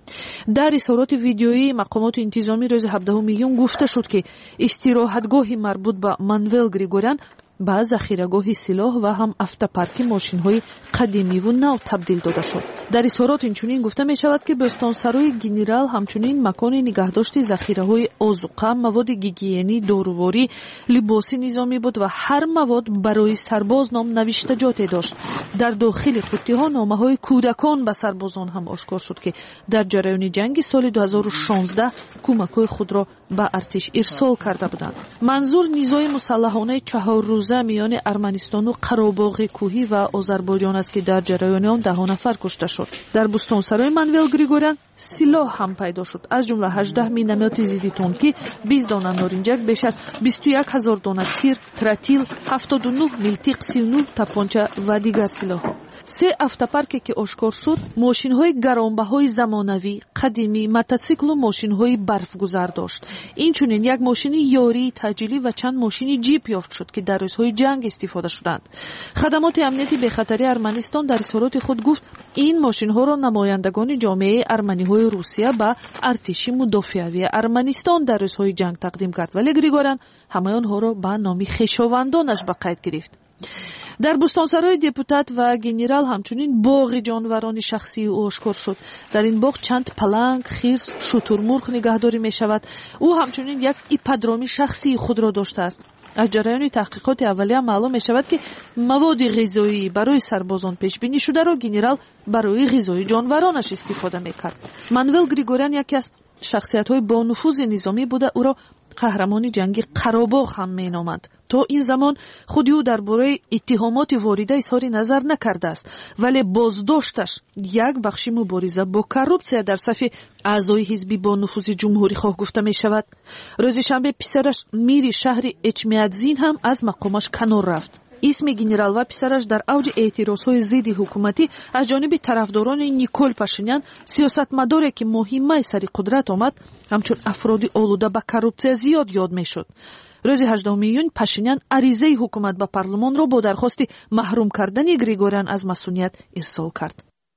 дар изҳороти видеоии мақомоти интизомӣ рӯзи 17 июн гуфта шуд ки истироҳатгоҳи марбут ба Манвел Григорян ба захирагоҳи силоҳ ва ҳам автопарки мошинҳои қадимиву нав табдил дода шуд. дар изҳорот инчунин гуфта мешавад ки бӯстонсарои генерал ҳамчунин макони нигоҳдошти захираҳои озуқа, маводи гигиенӣ, доруворӣ, либоси низомӣ буд ва ҳар мавод барои сарбоз ном навиштаҷоте дошт. дар дохили қуттиҳо номаҳои кӯдакон ба сарбозон ҳам ошкор шуд ки дар ҷараёни ҷанги соли 2016 кӯмакҳои худро ба артиш ирсол карда буданд. манзур низои мусаллаҳонаи чаҳоррӯза миёни Арманистону Қаробоғи кӯҳӣ ва Озарбойҷон аст ки дар ҷараёни он 10 нафар кушта шуд. дар бӯстонсарои Манвел Григорян силоҳ ҳам пайдо шуд, аз ҷумла 18 миномети зидди тонкӣ, 20 дона норинҷак, беш аз 21 000 дона тир, тротил, 79 милтиқ, 39 тапонча ва дигар силоҳҳо. 3 автопарке ки ошкор шуд, мошинҳои гаронбаҳои замонавӣ, қадимӣ, мотоциклу мошинҳои барфгузар дошт. инчунин як мошини ёрии таъҷилӣ ва чанд мошини ҷип ёфт шуд ки дар рӯзҳои ҷанг истифода шуданд. хадамоти амнияти бехатарии Арманистон дар изҳороти худ гуфт, ин мошинҳоро намояндагони ҷомеаи арманиҳои Русия ба артиши мудофиавии Арманистон дар рӯзҳои ҷанг тақдим кард, вале Григорян ҳамаи онҳоро ба номи хешовандонаш ба қайд гирифт. дар бӯстонсарои депутат ва генерал ҳамчунин боғи ҷонварони шахсии ӯ ошкор шуд. дар ин боғ чанд паланг, хирс, шутурмурғ нигоҳдорӣ мешавад. ӯ ҳамчунин як ипподроми шахсии худро доштааст. аз ҷараёни таҳқиқоти аввалия маълум мешавад ки маводи ғизоӣ барои сарбозон пешбинишударо генерал барои ғизои ҷонваронаш истифода мекард. Манвел Григорян яке аз шахсиятҳои бонуфузи низомӣ буда ӯро қаҳрамони ҷанги Қаробоғ ҳам меноманд. то ин замон худи ӯ дар бораи иттиҳомоти ворида изҳори назар накардааст, вале боздошташ як бахши мубориза бо коррупсия дар сафи аъзои ҳизби бонуфузи ҷумҳурихоҳ гуфта мешавад. рӯзи шанбе писараш мири шаҳри Эчмиадзин ҳам аз мақомаш канор рафт. исми генерал ва писараш дар авҷи эътирозҳои зидди ҳукуматӣ аз ҷониби тарафдорони Никол Пашинян, сиёсатмадоре ки моҳимаи сари қудрат омад, ҳамчун афроди олуда ба коррупсия зиёд ёд мешуд. рӯзи 18 июн Пашинян аризаи ҳукумат ба парлумонро бо дархости маҳрум кардани Григорян аз масъулият ирсол кард.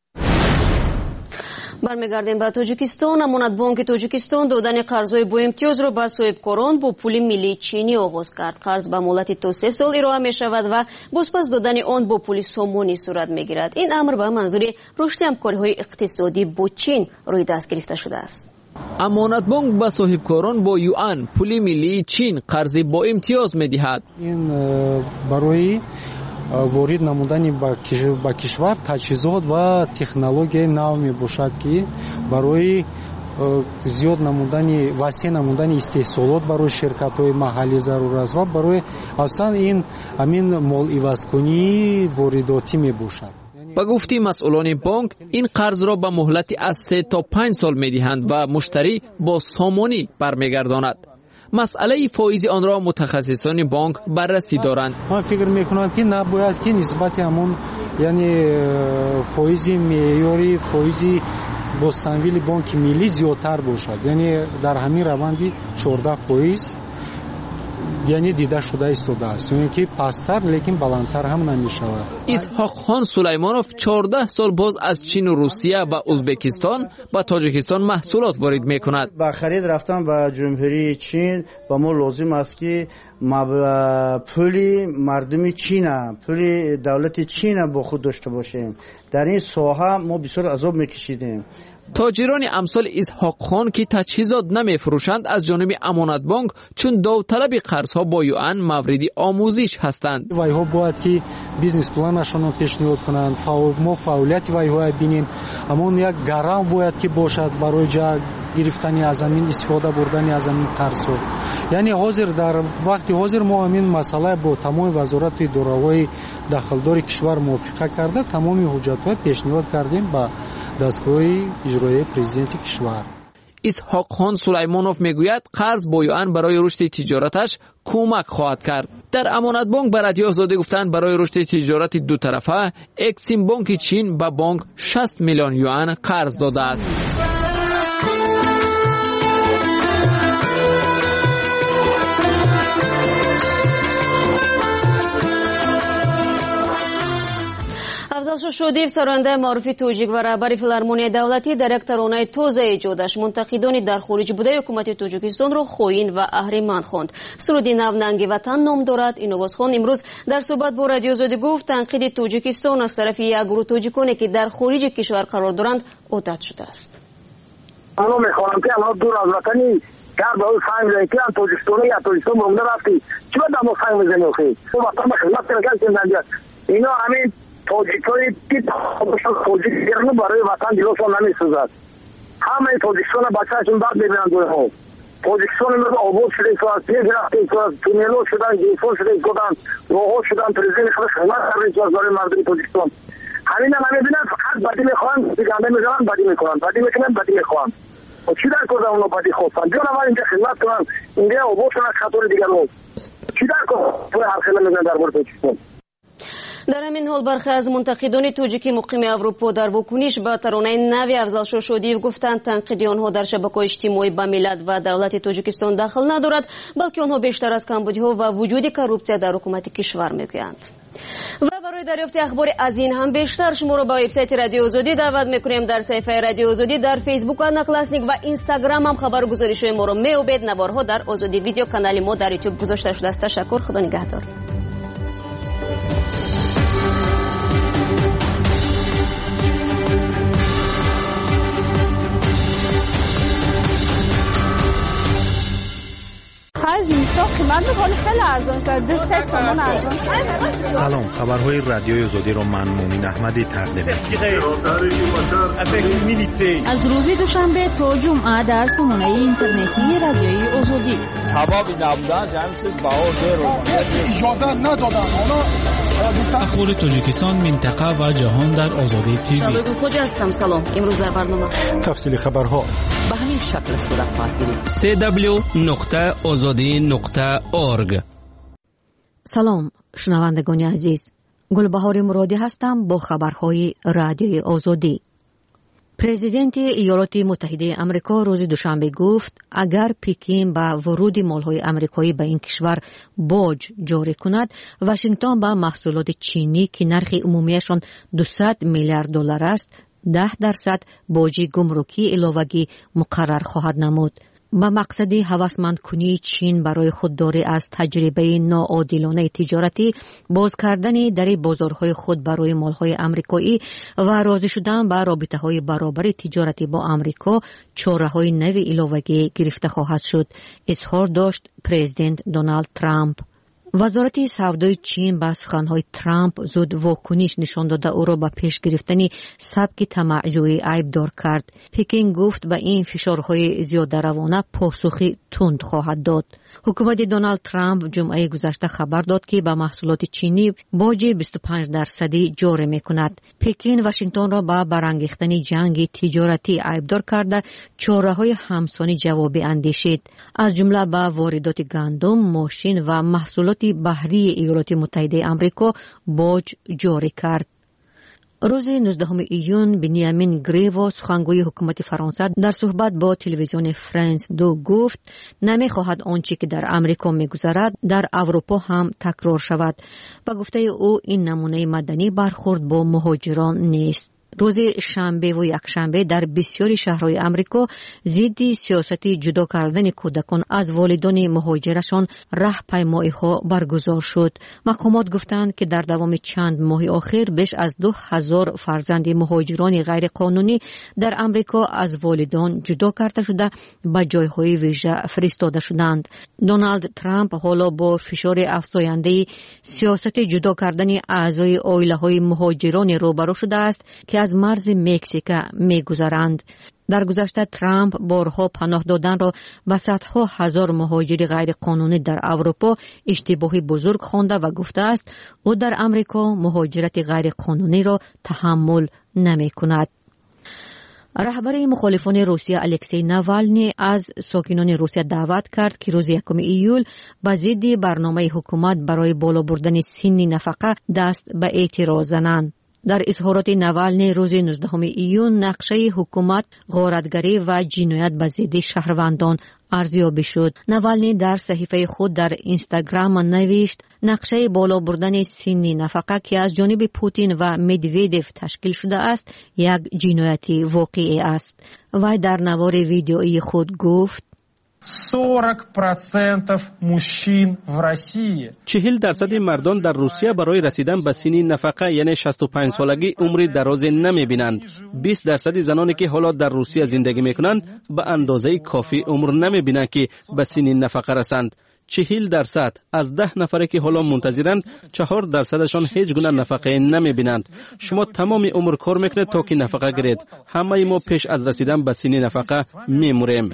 бармегардем ба Тоҷикистон. Амонатбонки Тоҷикистон додани қарзҳои боимтиёзро ба соҳибкорон бо пули миллии чинӣ оғоз кард. қарз ба муҳлати то 3 сол ироа мешавад ва бозпас додани он бо пули сомонӣ сурат мегирад. ин амр ба манзури рушди ҳамкориҳои иқтисодӣ бо чин рӯи даст гирифта шудааст. амонатбонк ба соҳибкорон бо юан пули миллии чин қарзи боимтиёз медиҳад. ин барои ворид намудани ба кишвар таҷҳизот ва технологияи нав мебошад ки барои зиёд намудани васеъ намудани истеҳсолот барои ширкатҳои маҳаллӣ зарур аст ва барои аслан ин амин моливазкунии воридотӣ мебошад. ба гуфти масъулони бонк, ин қарзро ба муҳлати аз 3 то 5 сол медиҳанд ва муштарӣ бо сомонӣ бармегардонад. масъалаи фоизи онро мутахассисони бонк баррасӣ доранд. ман фикр мекунам ки набояд ки нисбати ҳамон яъне фоизи меъёри фоизи бостанвили бонки миллӣ зиёдтар бошад, яъне дар ҳамин раванди 14% яъне дида шуда истодааст, яъне ки пасттар лекин баландтар ҳам намешавад. исҳоқхон Сулаймонов 14 сол боз аз Чин, Русия ва Узбекистон ба Тоҷикистон маҳсулот ворид мекунад. ба харид рафтан ба ҷумҳурии Чин ба мо лозим аст ки пули мардуми Чина, пули давлати Чина бо худ дошта бошем. дар ин соҳа мо бисёр азоб мекашидем. тоҷирони амсоли Исҳоқхон ки таҷҳизот намефурӯшанд аз ҷониби амонатбонк чун довталаби қарзҳо бо юан мавриди омӯзиш ҳастанд. вайҳо бояд ки бизнес планашонро пешниҳод кунанд, мо фаъолияти вайҳоя бинем, ҳамон як гарав бояд ки бошад барои гирифтани аз амин истифода бурдани аз амин қарзҳо. яъне ҳозир дар вақти ҳозир мо амин масъала бо тамоми вазорати идораҳои дахлдори кишвар мувофиқа карда тамоми ҳуҷҷатҳо пешниҳод кардем ба дастгоҳи иҷроии президенти кишвар. исҳоқхон Сулаймонов мегӯяд қарз бо юан барои рушди тиҷораташ кӯмак хоҳад кард. дар амонатбонк ба радиои озодӣ гуфтанд барои рушди тиҷорати дутарафа Эксимбонки Чин ба бонк 60 миллион юан қарз додааст. авзалшо шодиев сарояндаи маъруфи тоҷик ва раҳбари филармонияи давлатӣ дар як таронаи тозаи эҷодаш мунтақидони дар хориҷ будаи ҳукумати тоҷикистонро хоин ва аҳриманд хонд. суруди нав нанги ватан ном дорад. ин овозхон имрӯз дар суҳбат бо радиои озодӣ гуфт танқиди тоҷикистон аз тарафи як гурӯҳ тоҷиконе ки дар хориҷи кишвар қарор доранд одат шудааст. анҳо мехоҳам ки анҳо дур аз ватани гар ба ӯ санг мезанем ки тоҷикистони я тоҷикистон монда рафти чиба дамо санг мезанем хе ватан ба хизмат каракан зиндагият ино ҳамин тоҷикои тоҷик герну барои ватан дилошон намесӯзад. ҳамаи тоҷикистона бачаашон дард мебинанд ӯҳо. тоҷикистон имрӯз обод шуда истодад, пеш рафта истодад, туннелҳо шуданд, гейсҳо шуда истоданд, роҳҳо шуданд, президенти худаш хизмат карда истодад барои мардуми тоҷикистон. ҳамина намебинанд, фақат бадӣ мехоҳанд, ганда мезананд, бадӣ мекунанд, бадӣ мекунанд, бадӣ мехоҳанд. чӣ дар кор дар оно бадӣ хостанд? биён аввал инҷа хизмат кунанд, инҷа обод шунад қатори дигарҳо. чӣ дар кор ҳархела мезананд дар бораи тоҷикистон? дар ҳамин ҳол бархе аз мунтақидони тоҷики муқими аврупо дар вокуниш ба таронаи нави авзалшо шодиев гуфтанд танқиди онҳо дар шабакаҳои иҷтимоӣ ба миллат ва давлати тоҷикистон дахл надорад, балки онҳо бештар аз камбудиҳо ва вуҷуди коррупсия дар ҳукумати кишвар мегӯянд. ва барои дарёфти ахбори аз ин ҳам бештар шуморо ба вебсайти радиои озодӣ даъват мекунем. дар саҳифаи радиои озодӣ дар фейсбук одноклассник ва инстаграм ҳам хабару гузоришҳои моро меёбед. наворҳо дар озодӣ видео канали мо дар ютуб гузошта шудааст. ташаккур. худо нигаҳдор. سلام، خبرهای رادیوی آزادی را من مومن احمدی تقدیم می‌کنم. از روز دوشنبه تا جمعه در سامانه اینترنتی رادیوی آزادی. سبب نبودن جمعیت باور اجازه ندادن. اخبار تاجیکستان، منطقه و جهان در آزادی تیوی. شبکه خوج هستم. سلام. امروز در برنامه تفصیل خبرها به همین شکل صورت خواهد گرفت. www.azadi.org. سلام شنوندگان عزیز، گلبهار مرادی هستم با خبرهای رادیوی آزادی. پرزیدنت ایالات متحده آمریکا روز دوشنبه گفت اگر پکین با ورود مالهای آمریکایی به این کشور باج جاری کند، واشنگتن با محصولات چینی که نرخ عمومیشان 200 میلیارد دلار است 10% باج گمرکی علاوه‌ای مقرر خواهد نمود. با مقصد هوسمند کنی چین برای خودداری از تجربه ناعادلانه تجارتی، باز کردن در بازارهای خود برای مالهای آمریکایی و راضی شدن به رابطه‌های برابر تجارتی با آمریکا، چاره‌های نوی علاوه‌ای گرفته خواهد شد، اظهار داشت پرزیدنت دونالد ترامپ. وزارت سودای چین با سخنهای ترامپ زود واکنش نشان داده او را به پیش گرفتن سبک طمع‌جویی عیبدار کرد. پکین گفت به این فشارهای زیاده روانه پاسخی تند خواهد داد. حکومت دونالد ترامپ جمعه گذشته خبر داد که به محصولات چینی باج 25% جاری می‌کند. پکین واشنگتن را به برانگیختن جنگ تجارتی عیبدار کرده چاره‌های همسانی جوابی اندیشید، از جمله به واردات گندم، ماشین و محصولات بحری ایالات متحده آمریکا باج جاری کرد. روز 19 ایون بنیامین گریو، سخنگوی حکومت فرانسه، در صحبت با تلویزیون فرانس 2 گفت نمی‌خواهد آنچه که در آمریکا می‌گذرد در اروپا هم تکرار شود. با گفته او این نمونه مدنی برخورد با مهاجران نیست. روز شنبه و یکشنبه در بسیاری شهرهای آمریکا ضد سیاست جدا کردن کودکان از والدان مهاجرشان راهپیمایی‌ها برگزار شد. مقامات گفتند که در دوام چند ماه اخیر بیش از 2000 فرزند مهاجران غیر قانونی در آمریکا از والدان جدا کرده شده به جایهای ویژه فرستاده شدند. دونالد ترامپ حالا با فشار افزاینده سیاست جدا کردن اعضای عائله‌های مهاجران روبرو شده است که از مرز مکزیک می‌گذرند. در گذشته ترامپ بارها پناه دادن را به صدها هزار مهاجر غیر قانونی در اروپا اشتباهی بزرگ خوانده و گفته است او در آمریکا مهاجرت غیر قانونی را تحمل نمی‌کند. رهبر مخالفان روسیه الکسی ناوالنی از ساکنان روسیه دعوت کرد که روز 1 ایول به ضد برنامه حکومت برای بالا بردن سن نفقه دست به اعتراض زنند. در اظهارات نوالنی روز 19 ایون نقشه حکومت غارتگری و جنایت به ضد شهروندان ارزیابی شد. نوالنی در صحیفه خود در اینستاگرام نوشت نقشه بالا بردن سن نفقه که از جانب پوتین و مدودوف تشکیل شده است یک جنایتی واقعی است. و در نوار ویدیویی خود گفت 40% مشین в России 40% مردان در روسیه برای رسیدن به سن نفقه یعنی 65 سالگی عمر دراز نمیبینند. 20% زنانی که حالا در روسیه زندگی میکنند به اندازه کافی عمر نمیبینند که به سن نفقه رسند. 40% از 10 نفری که حالا منتظرند 4%شان هیچ گونه نفقه نمیبینند. شما تمام عمر کار میکنید تا که نفقه گیرید. همه ما پیش از رسیدن به سن نفقه میموریم.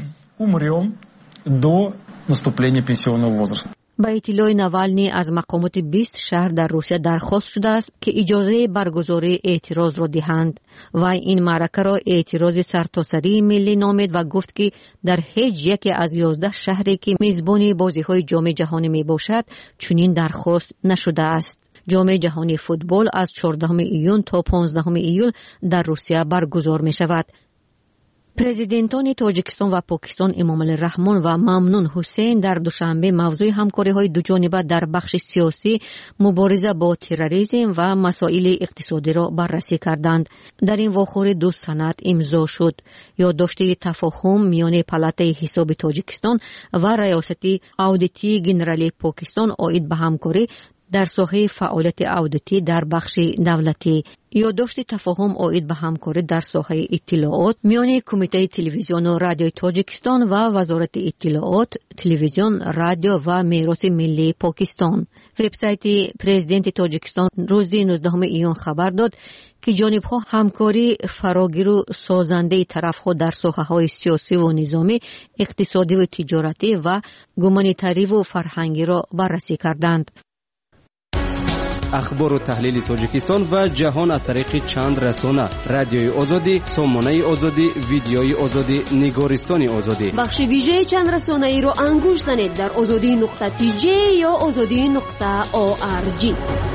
до наступления пенсионного возраста. با اطلاع نوالنی از مقامات 20 شهر در روسیه درخواست شده است که اجازه برگزاری اعتراض را دهند و این معرکه را اعتراض سرتاسری ملی نامید و گفت که در هیچ یکی از 11 شهری که میزبان بازی‌های جام جهانی میباشد چنین درخواست نشده است. جام جهانی فوتبال از 14 ایون تا 15 ایول در روسیه برگزار می شود. پرزیدنتان تاجیکستان و پاکستان امامعلی رحمان و ممنون حسین در دوشنبه موضوع همکاری‌های دوجانبه در بخش سیاسی، مبارزه با تروریسم و مسائل اقتصادی را بررسی کردند. در این واخور 2 سند امضا شد. یادداشت تفاهم میان پالات حساب تاجیکستان و ریاست اودیتی گنرالی پاکستان عاید به همکاری در ساحه فعالیت اودیتی در بخش دولتی. یادداشت تفاهم عاید به همکاری در ساحه اطلاعات میان کمیته تلویزیون و رادیوی تاجیکستان و وزارت اطلاعات، تلویزیون، رادیو و میراث ملی پاکستان. وبسایت پرزیدنت تاجیکستان روز 19 ایون خبر داد که جانب‌ها همکاری فراگیر و سازنده طرف‌ها در ساحه‌های سیاسی و نظامی، اقتصادی و تجارتی و گومانیتاری و فرهنگی را بررسی کردند. اخبار و تحلیل تاجیکستان و جهان از طریق چند رسانه: رادیوی آزادی، سامانه آزادی، ویدیوی آزادی، نگارستان آزادی. بخش ویژه چند رسانه ای رو انگوش زنید در azadi.tj یا azadi.org.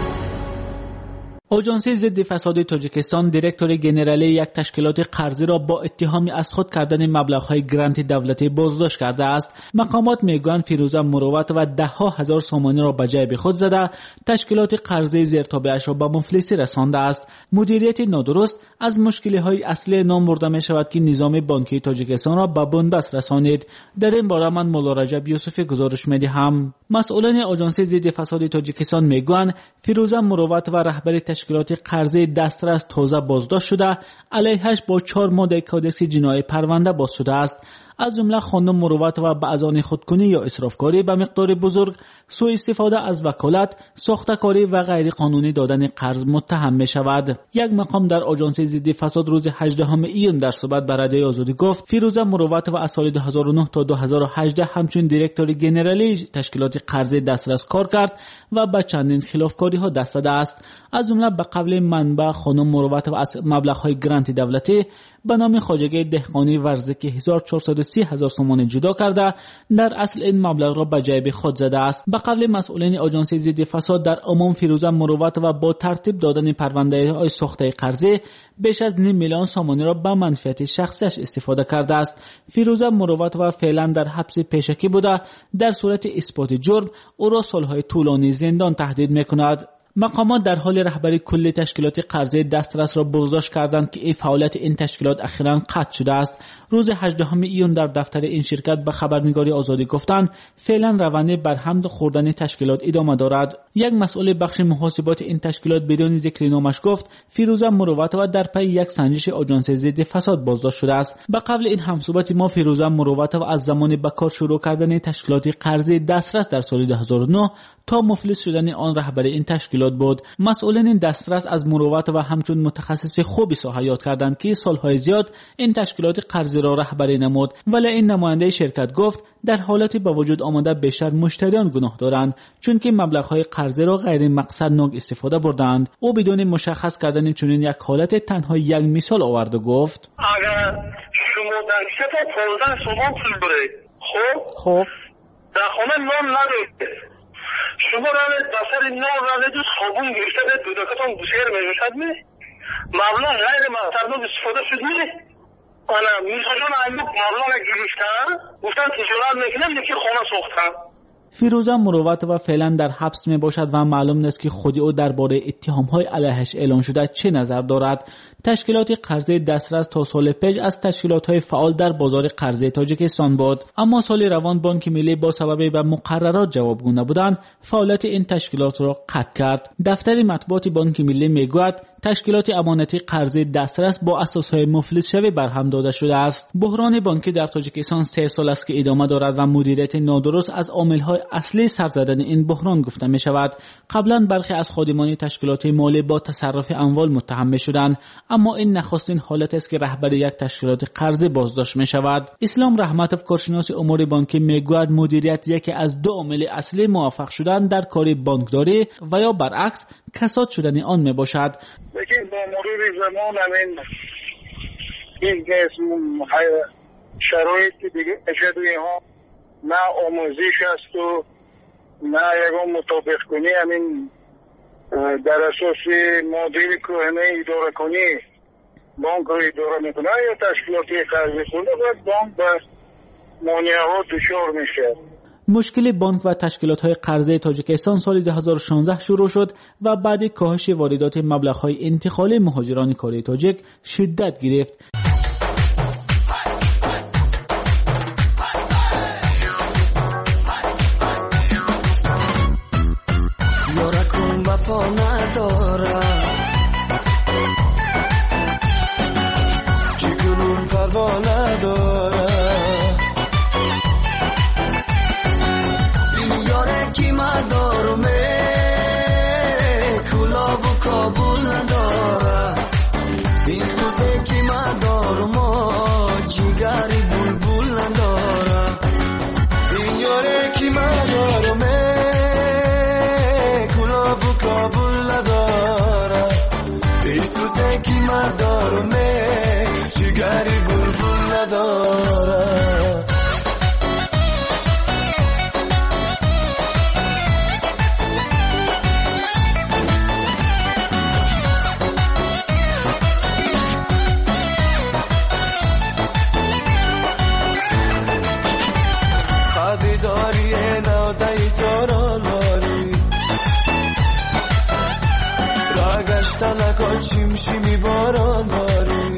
آژانس ضد فساد تاجیکستان دیرکتور گنرالی یک تشکیلات قرضی را با اتهام از خود کردن مبلغ‌های گرانت دولتی بازداشت کرده است. مقامات میگویند فیروزه مروت و ده‌ها هزار سامانی را به جیب خود زده، تشکیلات قرضی زیرتابعش را به مفلسی رسانده است. مدیریت نادرست از مشکل‌های اصلی نام برده می‌شود که نظام بانکی تاجیکستان را به بنبست رسانید. در این باره من مولا رجب یوسفی گزارش می‌دهم. مسئولان آژانس ضد فساد تاجیکستان میگویند فیروزه مروت و رهبر تشکیلات قرضی دسترس تازه بازداشت شده، علیهش با 4 ماده کودکس جنایی پرونده باز شده است. از جمله خانم مروت و به اذان خودکنی یا اسرافکاری به مقدار بزرگ، سوء استفاده از وکالت، ساخته‌کاری و غیر قانونی دادن قرض متهم می شود. یک مقام در آژانس ضد فساد روز 18 ایون در صحبت با رادیوی آزادی گفت فیروزه مروت و از سال 2009 تا 2018 همچون دیرکتور گنرالی تشکیلات قرضی دسترس کار کرد و به چندین خلافکاری ها دست داده است. از جمله به قبل منبع خانم مروت و از مبلغ‌های گرانت دولتی به نام خواجگی دهقانی ورزکی 1430,000 سومان جدا کرده، در اصل این مبلغ را به جیب خود زده است. به قبل مسئولین آژانس ضد فساد در عموم فیروزه مروت و با ترتیب دادن پرونده‌های ساخته قرضی بیش از 5 میلیون سومانی را به منفعت شخصیش استفاده کرده است. فیروزه مروت و فعلا در حبس پیشکی بوده، در صورت اثبات جرم او را سالهای طولانی زندان تهدید می‌کند. مقامات در حال رهبری کل تشکیلات قرضی دسترس را بازداشت کردند که فعالیت این تشکیلات اخیراً قطع شده است. روز 18 ایون در دفتر این شرکت به خبرنگاری آزادی گفتند فعلا روند برهم خوردن تشکیلات ادامه دارد. یک مسئول بخش محاسبات این تشکیلات بدون ذکر نامش گفت فیروزه مروت و در پی یک سنجش آژانس ضد فساد بازداشت شده است. به قبل این همصحبت ما فیروزه مروت و از زمان به کار شروع کردن تشکیلات قرضی دسترس در سال 2009 تا مفلس شدن آن رهبر این تشکیلات بود. مسئولین این دسترس از مروت و همچون متخصص خوبی ساحه یاد کردند که سالهای زیاد این تشکیلات قرضی را رهبری نمود، ولی این نماینده شرکت گفت در حالتی با وجود آمده بیشتر مشتریان گناه دارند چون که مبلغ‌های قرضی را غیر مقصدناک استفاده بردند. او بدون مشخص کردن چنین یک حالت تنها یک مثال آورد و گفت اگر شما در 3 تا 15 سومان پول برید خب در خانه نان ندارید، شما روید دفتر نان روید و صابون گرفته به دودکتان بسیر میشد می مبلغ غیر مقصدی استفاده شده. انا میخوام عندك مبلغ گرفتن گفتن تجارت میکنم یکی خانه ساختن. فیروزه مروت و فعلا در حبس می باشد و معلوم نیست که خودی او درباره اتهام‌های علیهش اعلان شده چه نظر دارد. تشکیلات قرضه دسترس تا سال پیش از تشکیلات‌های فعال در بازار قرضه تاجیکستان بود، اما سال روان بانک ملی با سبب به مقررات جوابگو نبودن فعالیت این تشکیلات را قطع کرد. دفتر مطبوعات بانک ملی میگوید تشکیلات امانتی قرضه دسترس با اساسهای مفلس شوی برهم داده شده است. بحران بانکی در تاجیکستان 3 سال است که ادامه دارد و مدیریت نادرست از عامل‌های اصلی سر زدن این بحران گفته می شود. قبلا برخی از خادمان تشکیلات مالی با تصرف اموال متهم می شدند، اما این نخستین حالت است که رهبر یک تشکیلات قرضه بازداشت می شود. اسلام رحمتوف کارشناس امور بانکی می گوید مدیریت یکی از 2 عامل اصلی موفق شدن در کار بانکداری و یا برعکس کساد شدن آن می باشد. لیکن با مرور زمان این شرایط دیگه اجازه ها نه آموزش است و نه یکم مطابق کنی همین در اساس مدیر کهنه اداره کنی بانک رو اداره میکنه یا تشکیلاتی قرضه کنه و بانک به مانعات دچار میشه. مشکل بانک و تشکیلات‌های قرضه تاجیکستان سال 2016 شروع شد و بعد کاهش واردات مبلغ‌های انتقالی مهاجران کاری تاجیک شدت گرفت. شیمی باران باری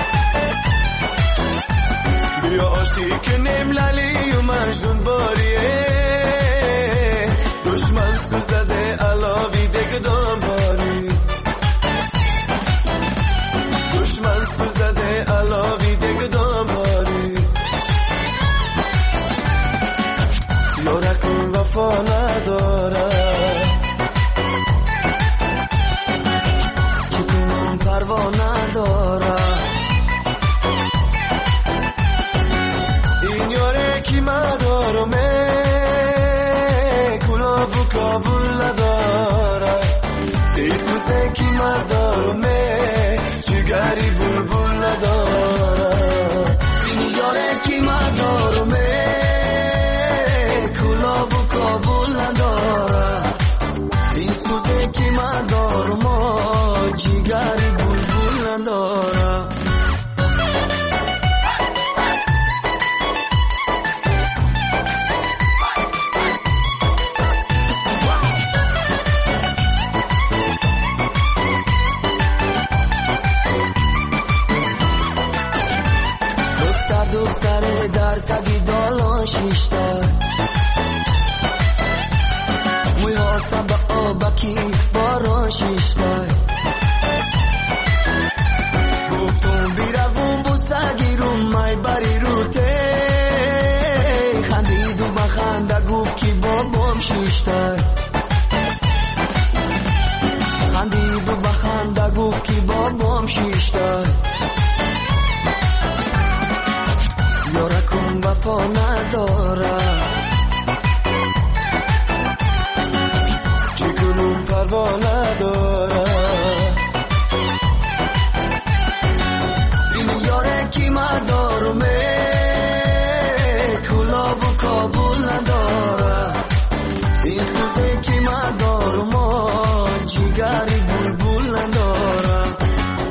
بیا آشتی که نملالی و مجنون باریه دشمن تو زده علاوی دگدام باری دشمن تو زده علاوی دگدام باری یارکون وفا نداره پروا نداره این یاره کی مدارمه کلا بو کابل نداره دیسوزه کی مدارمه جگری بلبل نداره این یاره کی مدارمه کلا بو کابل نداره دیسوزه کی مدارمه جگری بلبل نداره دختر در تگی دالان شیشتر موی ها با آبکی باران شیشتر گفتم بیروون بستگی رو مای بری روته خندید و بخنده گفت کی بابام شیشتر خندید و بخنده گفت کی بابام شیشتر یارکون وفا نداره چکنون پروا نداره این یاره کی مدارمه کلا بو کابل نداره این خوزه کی مدارمه جگری بلبل نداره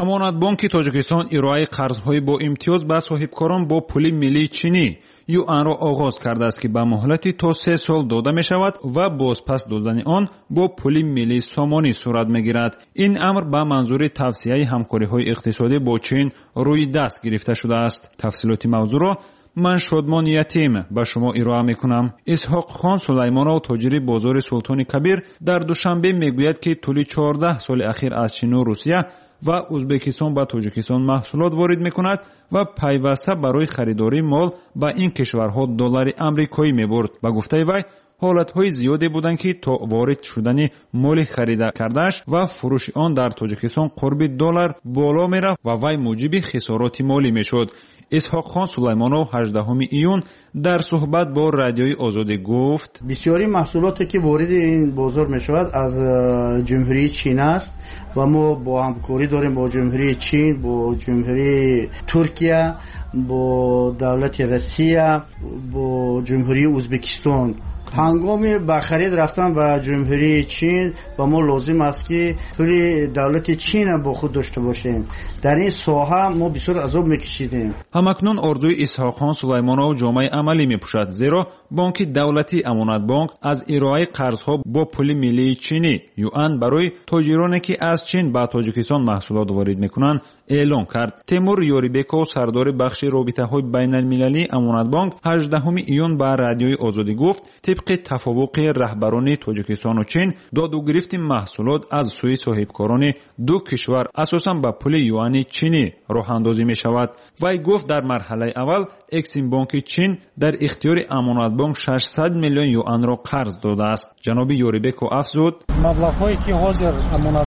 амонатбонки тоҷикистон ироаи қарзҳои бо имтиёз ба соҳибкорон бо пули миллии чинӣ юанро оғоз кардааст ки ба муҳлати то 3 сол дода мешавад ва бозпас додани он бо пули миллии сомонӣ сурат мегирад. ин амр ба манзури тавсияи ҳамкориҳои иқтисодӣ бо чин рӯи даст гирифта шудааст. тафсилоти мавзӯъро ман шодмон ятим ба шумо ироа мекунам. исҳоқхон сулаймонов тоҷири бозори султони кабир дар душанбе мегӯяд ки тӯли 14 соли ахир аз чину русия ва ӯзбекистон ба тоҷикистон маҳсулот ворид мекунад ва пайваста барои харидории мол ба ин кишварҳо доллари амрикоӣ мебурд. ба гуфтаи вай ҳолатҳои зиёде буданд ки то ворид шудани моли харида кардааш ва фурӯши он дар тоҷикистон қурби доллар боло мерафт ва вай муҷиби хисороти молӣ мешуд. исҳоқхон сулаймонов 18 июн дар суҳбат бо радиои озодӣ гуфт: бисёри маҳсулоте ки вориди ин бозор мешавад аз ҷумҳурии чин аст ва мо бо ҳамкорӣ дорем бо ҷумҳурии чин, бо ҷумҳурии туркия, бо давлати россия, бо ҷумҳурии ӯзбекистон. ҳангоми ба харид рафтан ба ҷумҳурии чин ба мо лозим аст ки пули давлати чина бо худ дошта бошем. дар ин соҳа мо бисёр азоб мекишидем. ҳамакнун орзуи исҳоқхон сулаймонов ҷомаи амалӣ мепӯшад, зеро бонки давлатӣ амонатбонк аз ироаи қарзҳо бо пули миллии чинӣ юан барои тоҷироне ки аз чин ба тоҷикистон маҳсулот ворид мекунанд эълон кард. темур ёрибеков сардори бахши робитаҳои байналмилалии амонатбонк 18 июн ба радиои озодӣ гуфт: тибқи тафовуқи раҳбарони тоҷикистону чин додугирифти маҳсулот аз сӯи соҳибкорони ду кишвар асосан ба пули юани чинӣ роҳандозӣ мешавад. вай гуфт дар марҳалаи аввал эксимбонки чин дар ихтиёри амонатбонк 600 миллион юанро қарз додааст. ҷаноби ёрибеков афзуд: маблағҳое ки ҳозир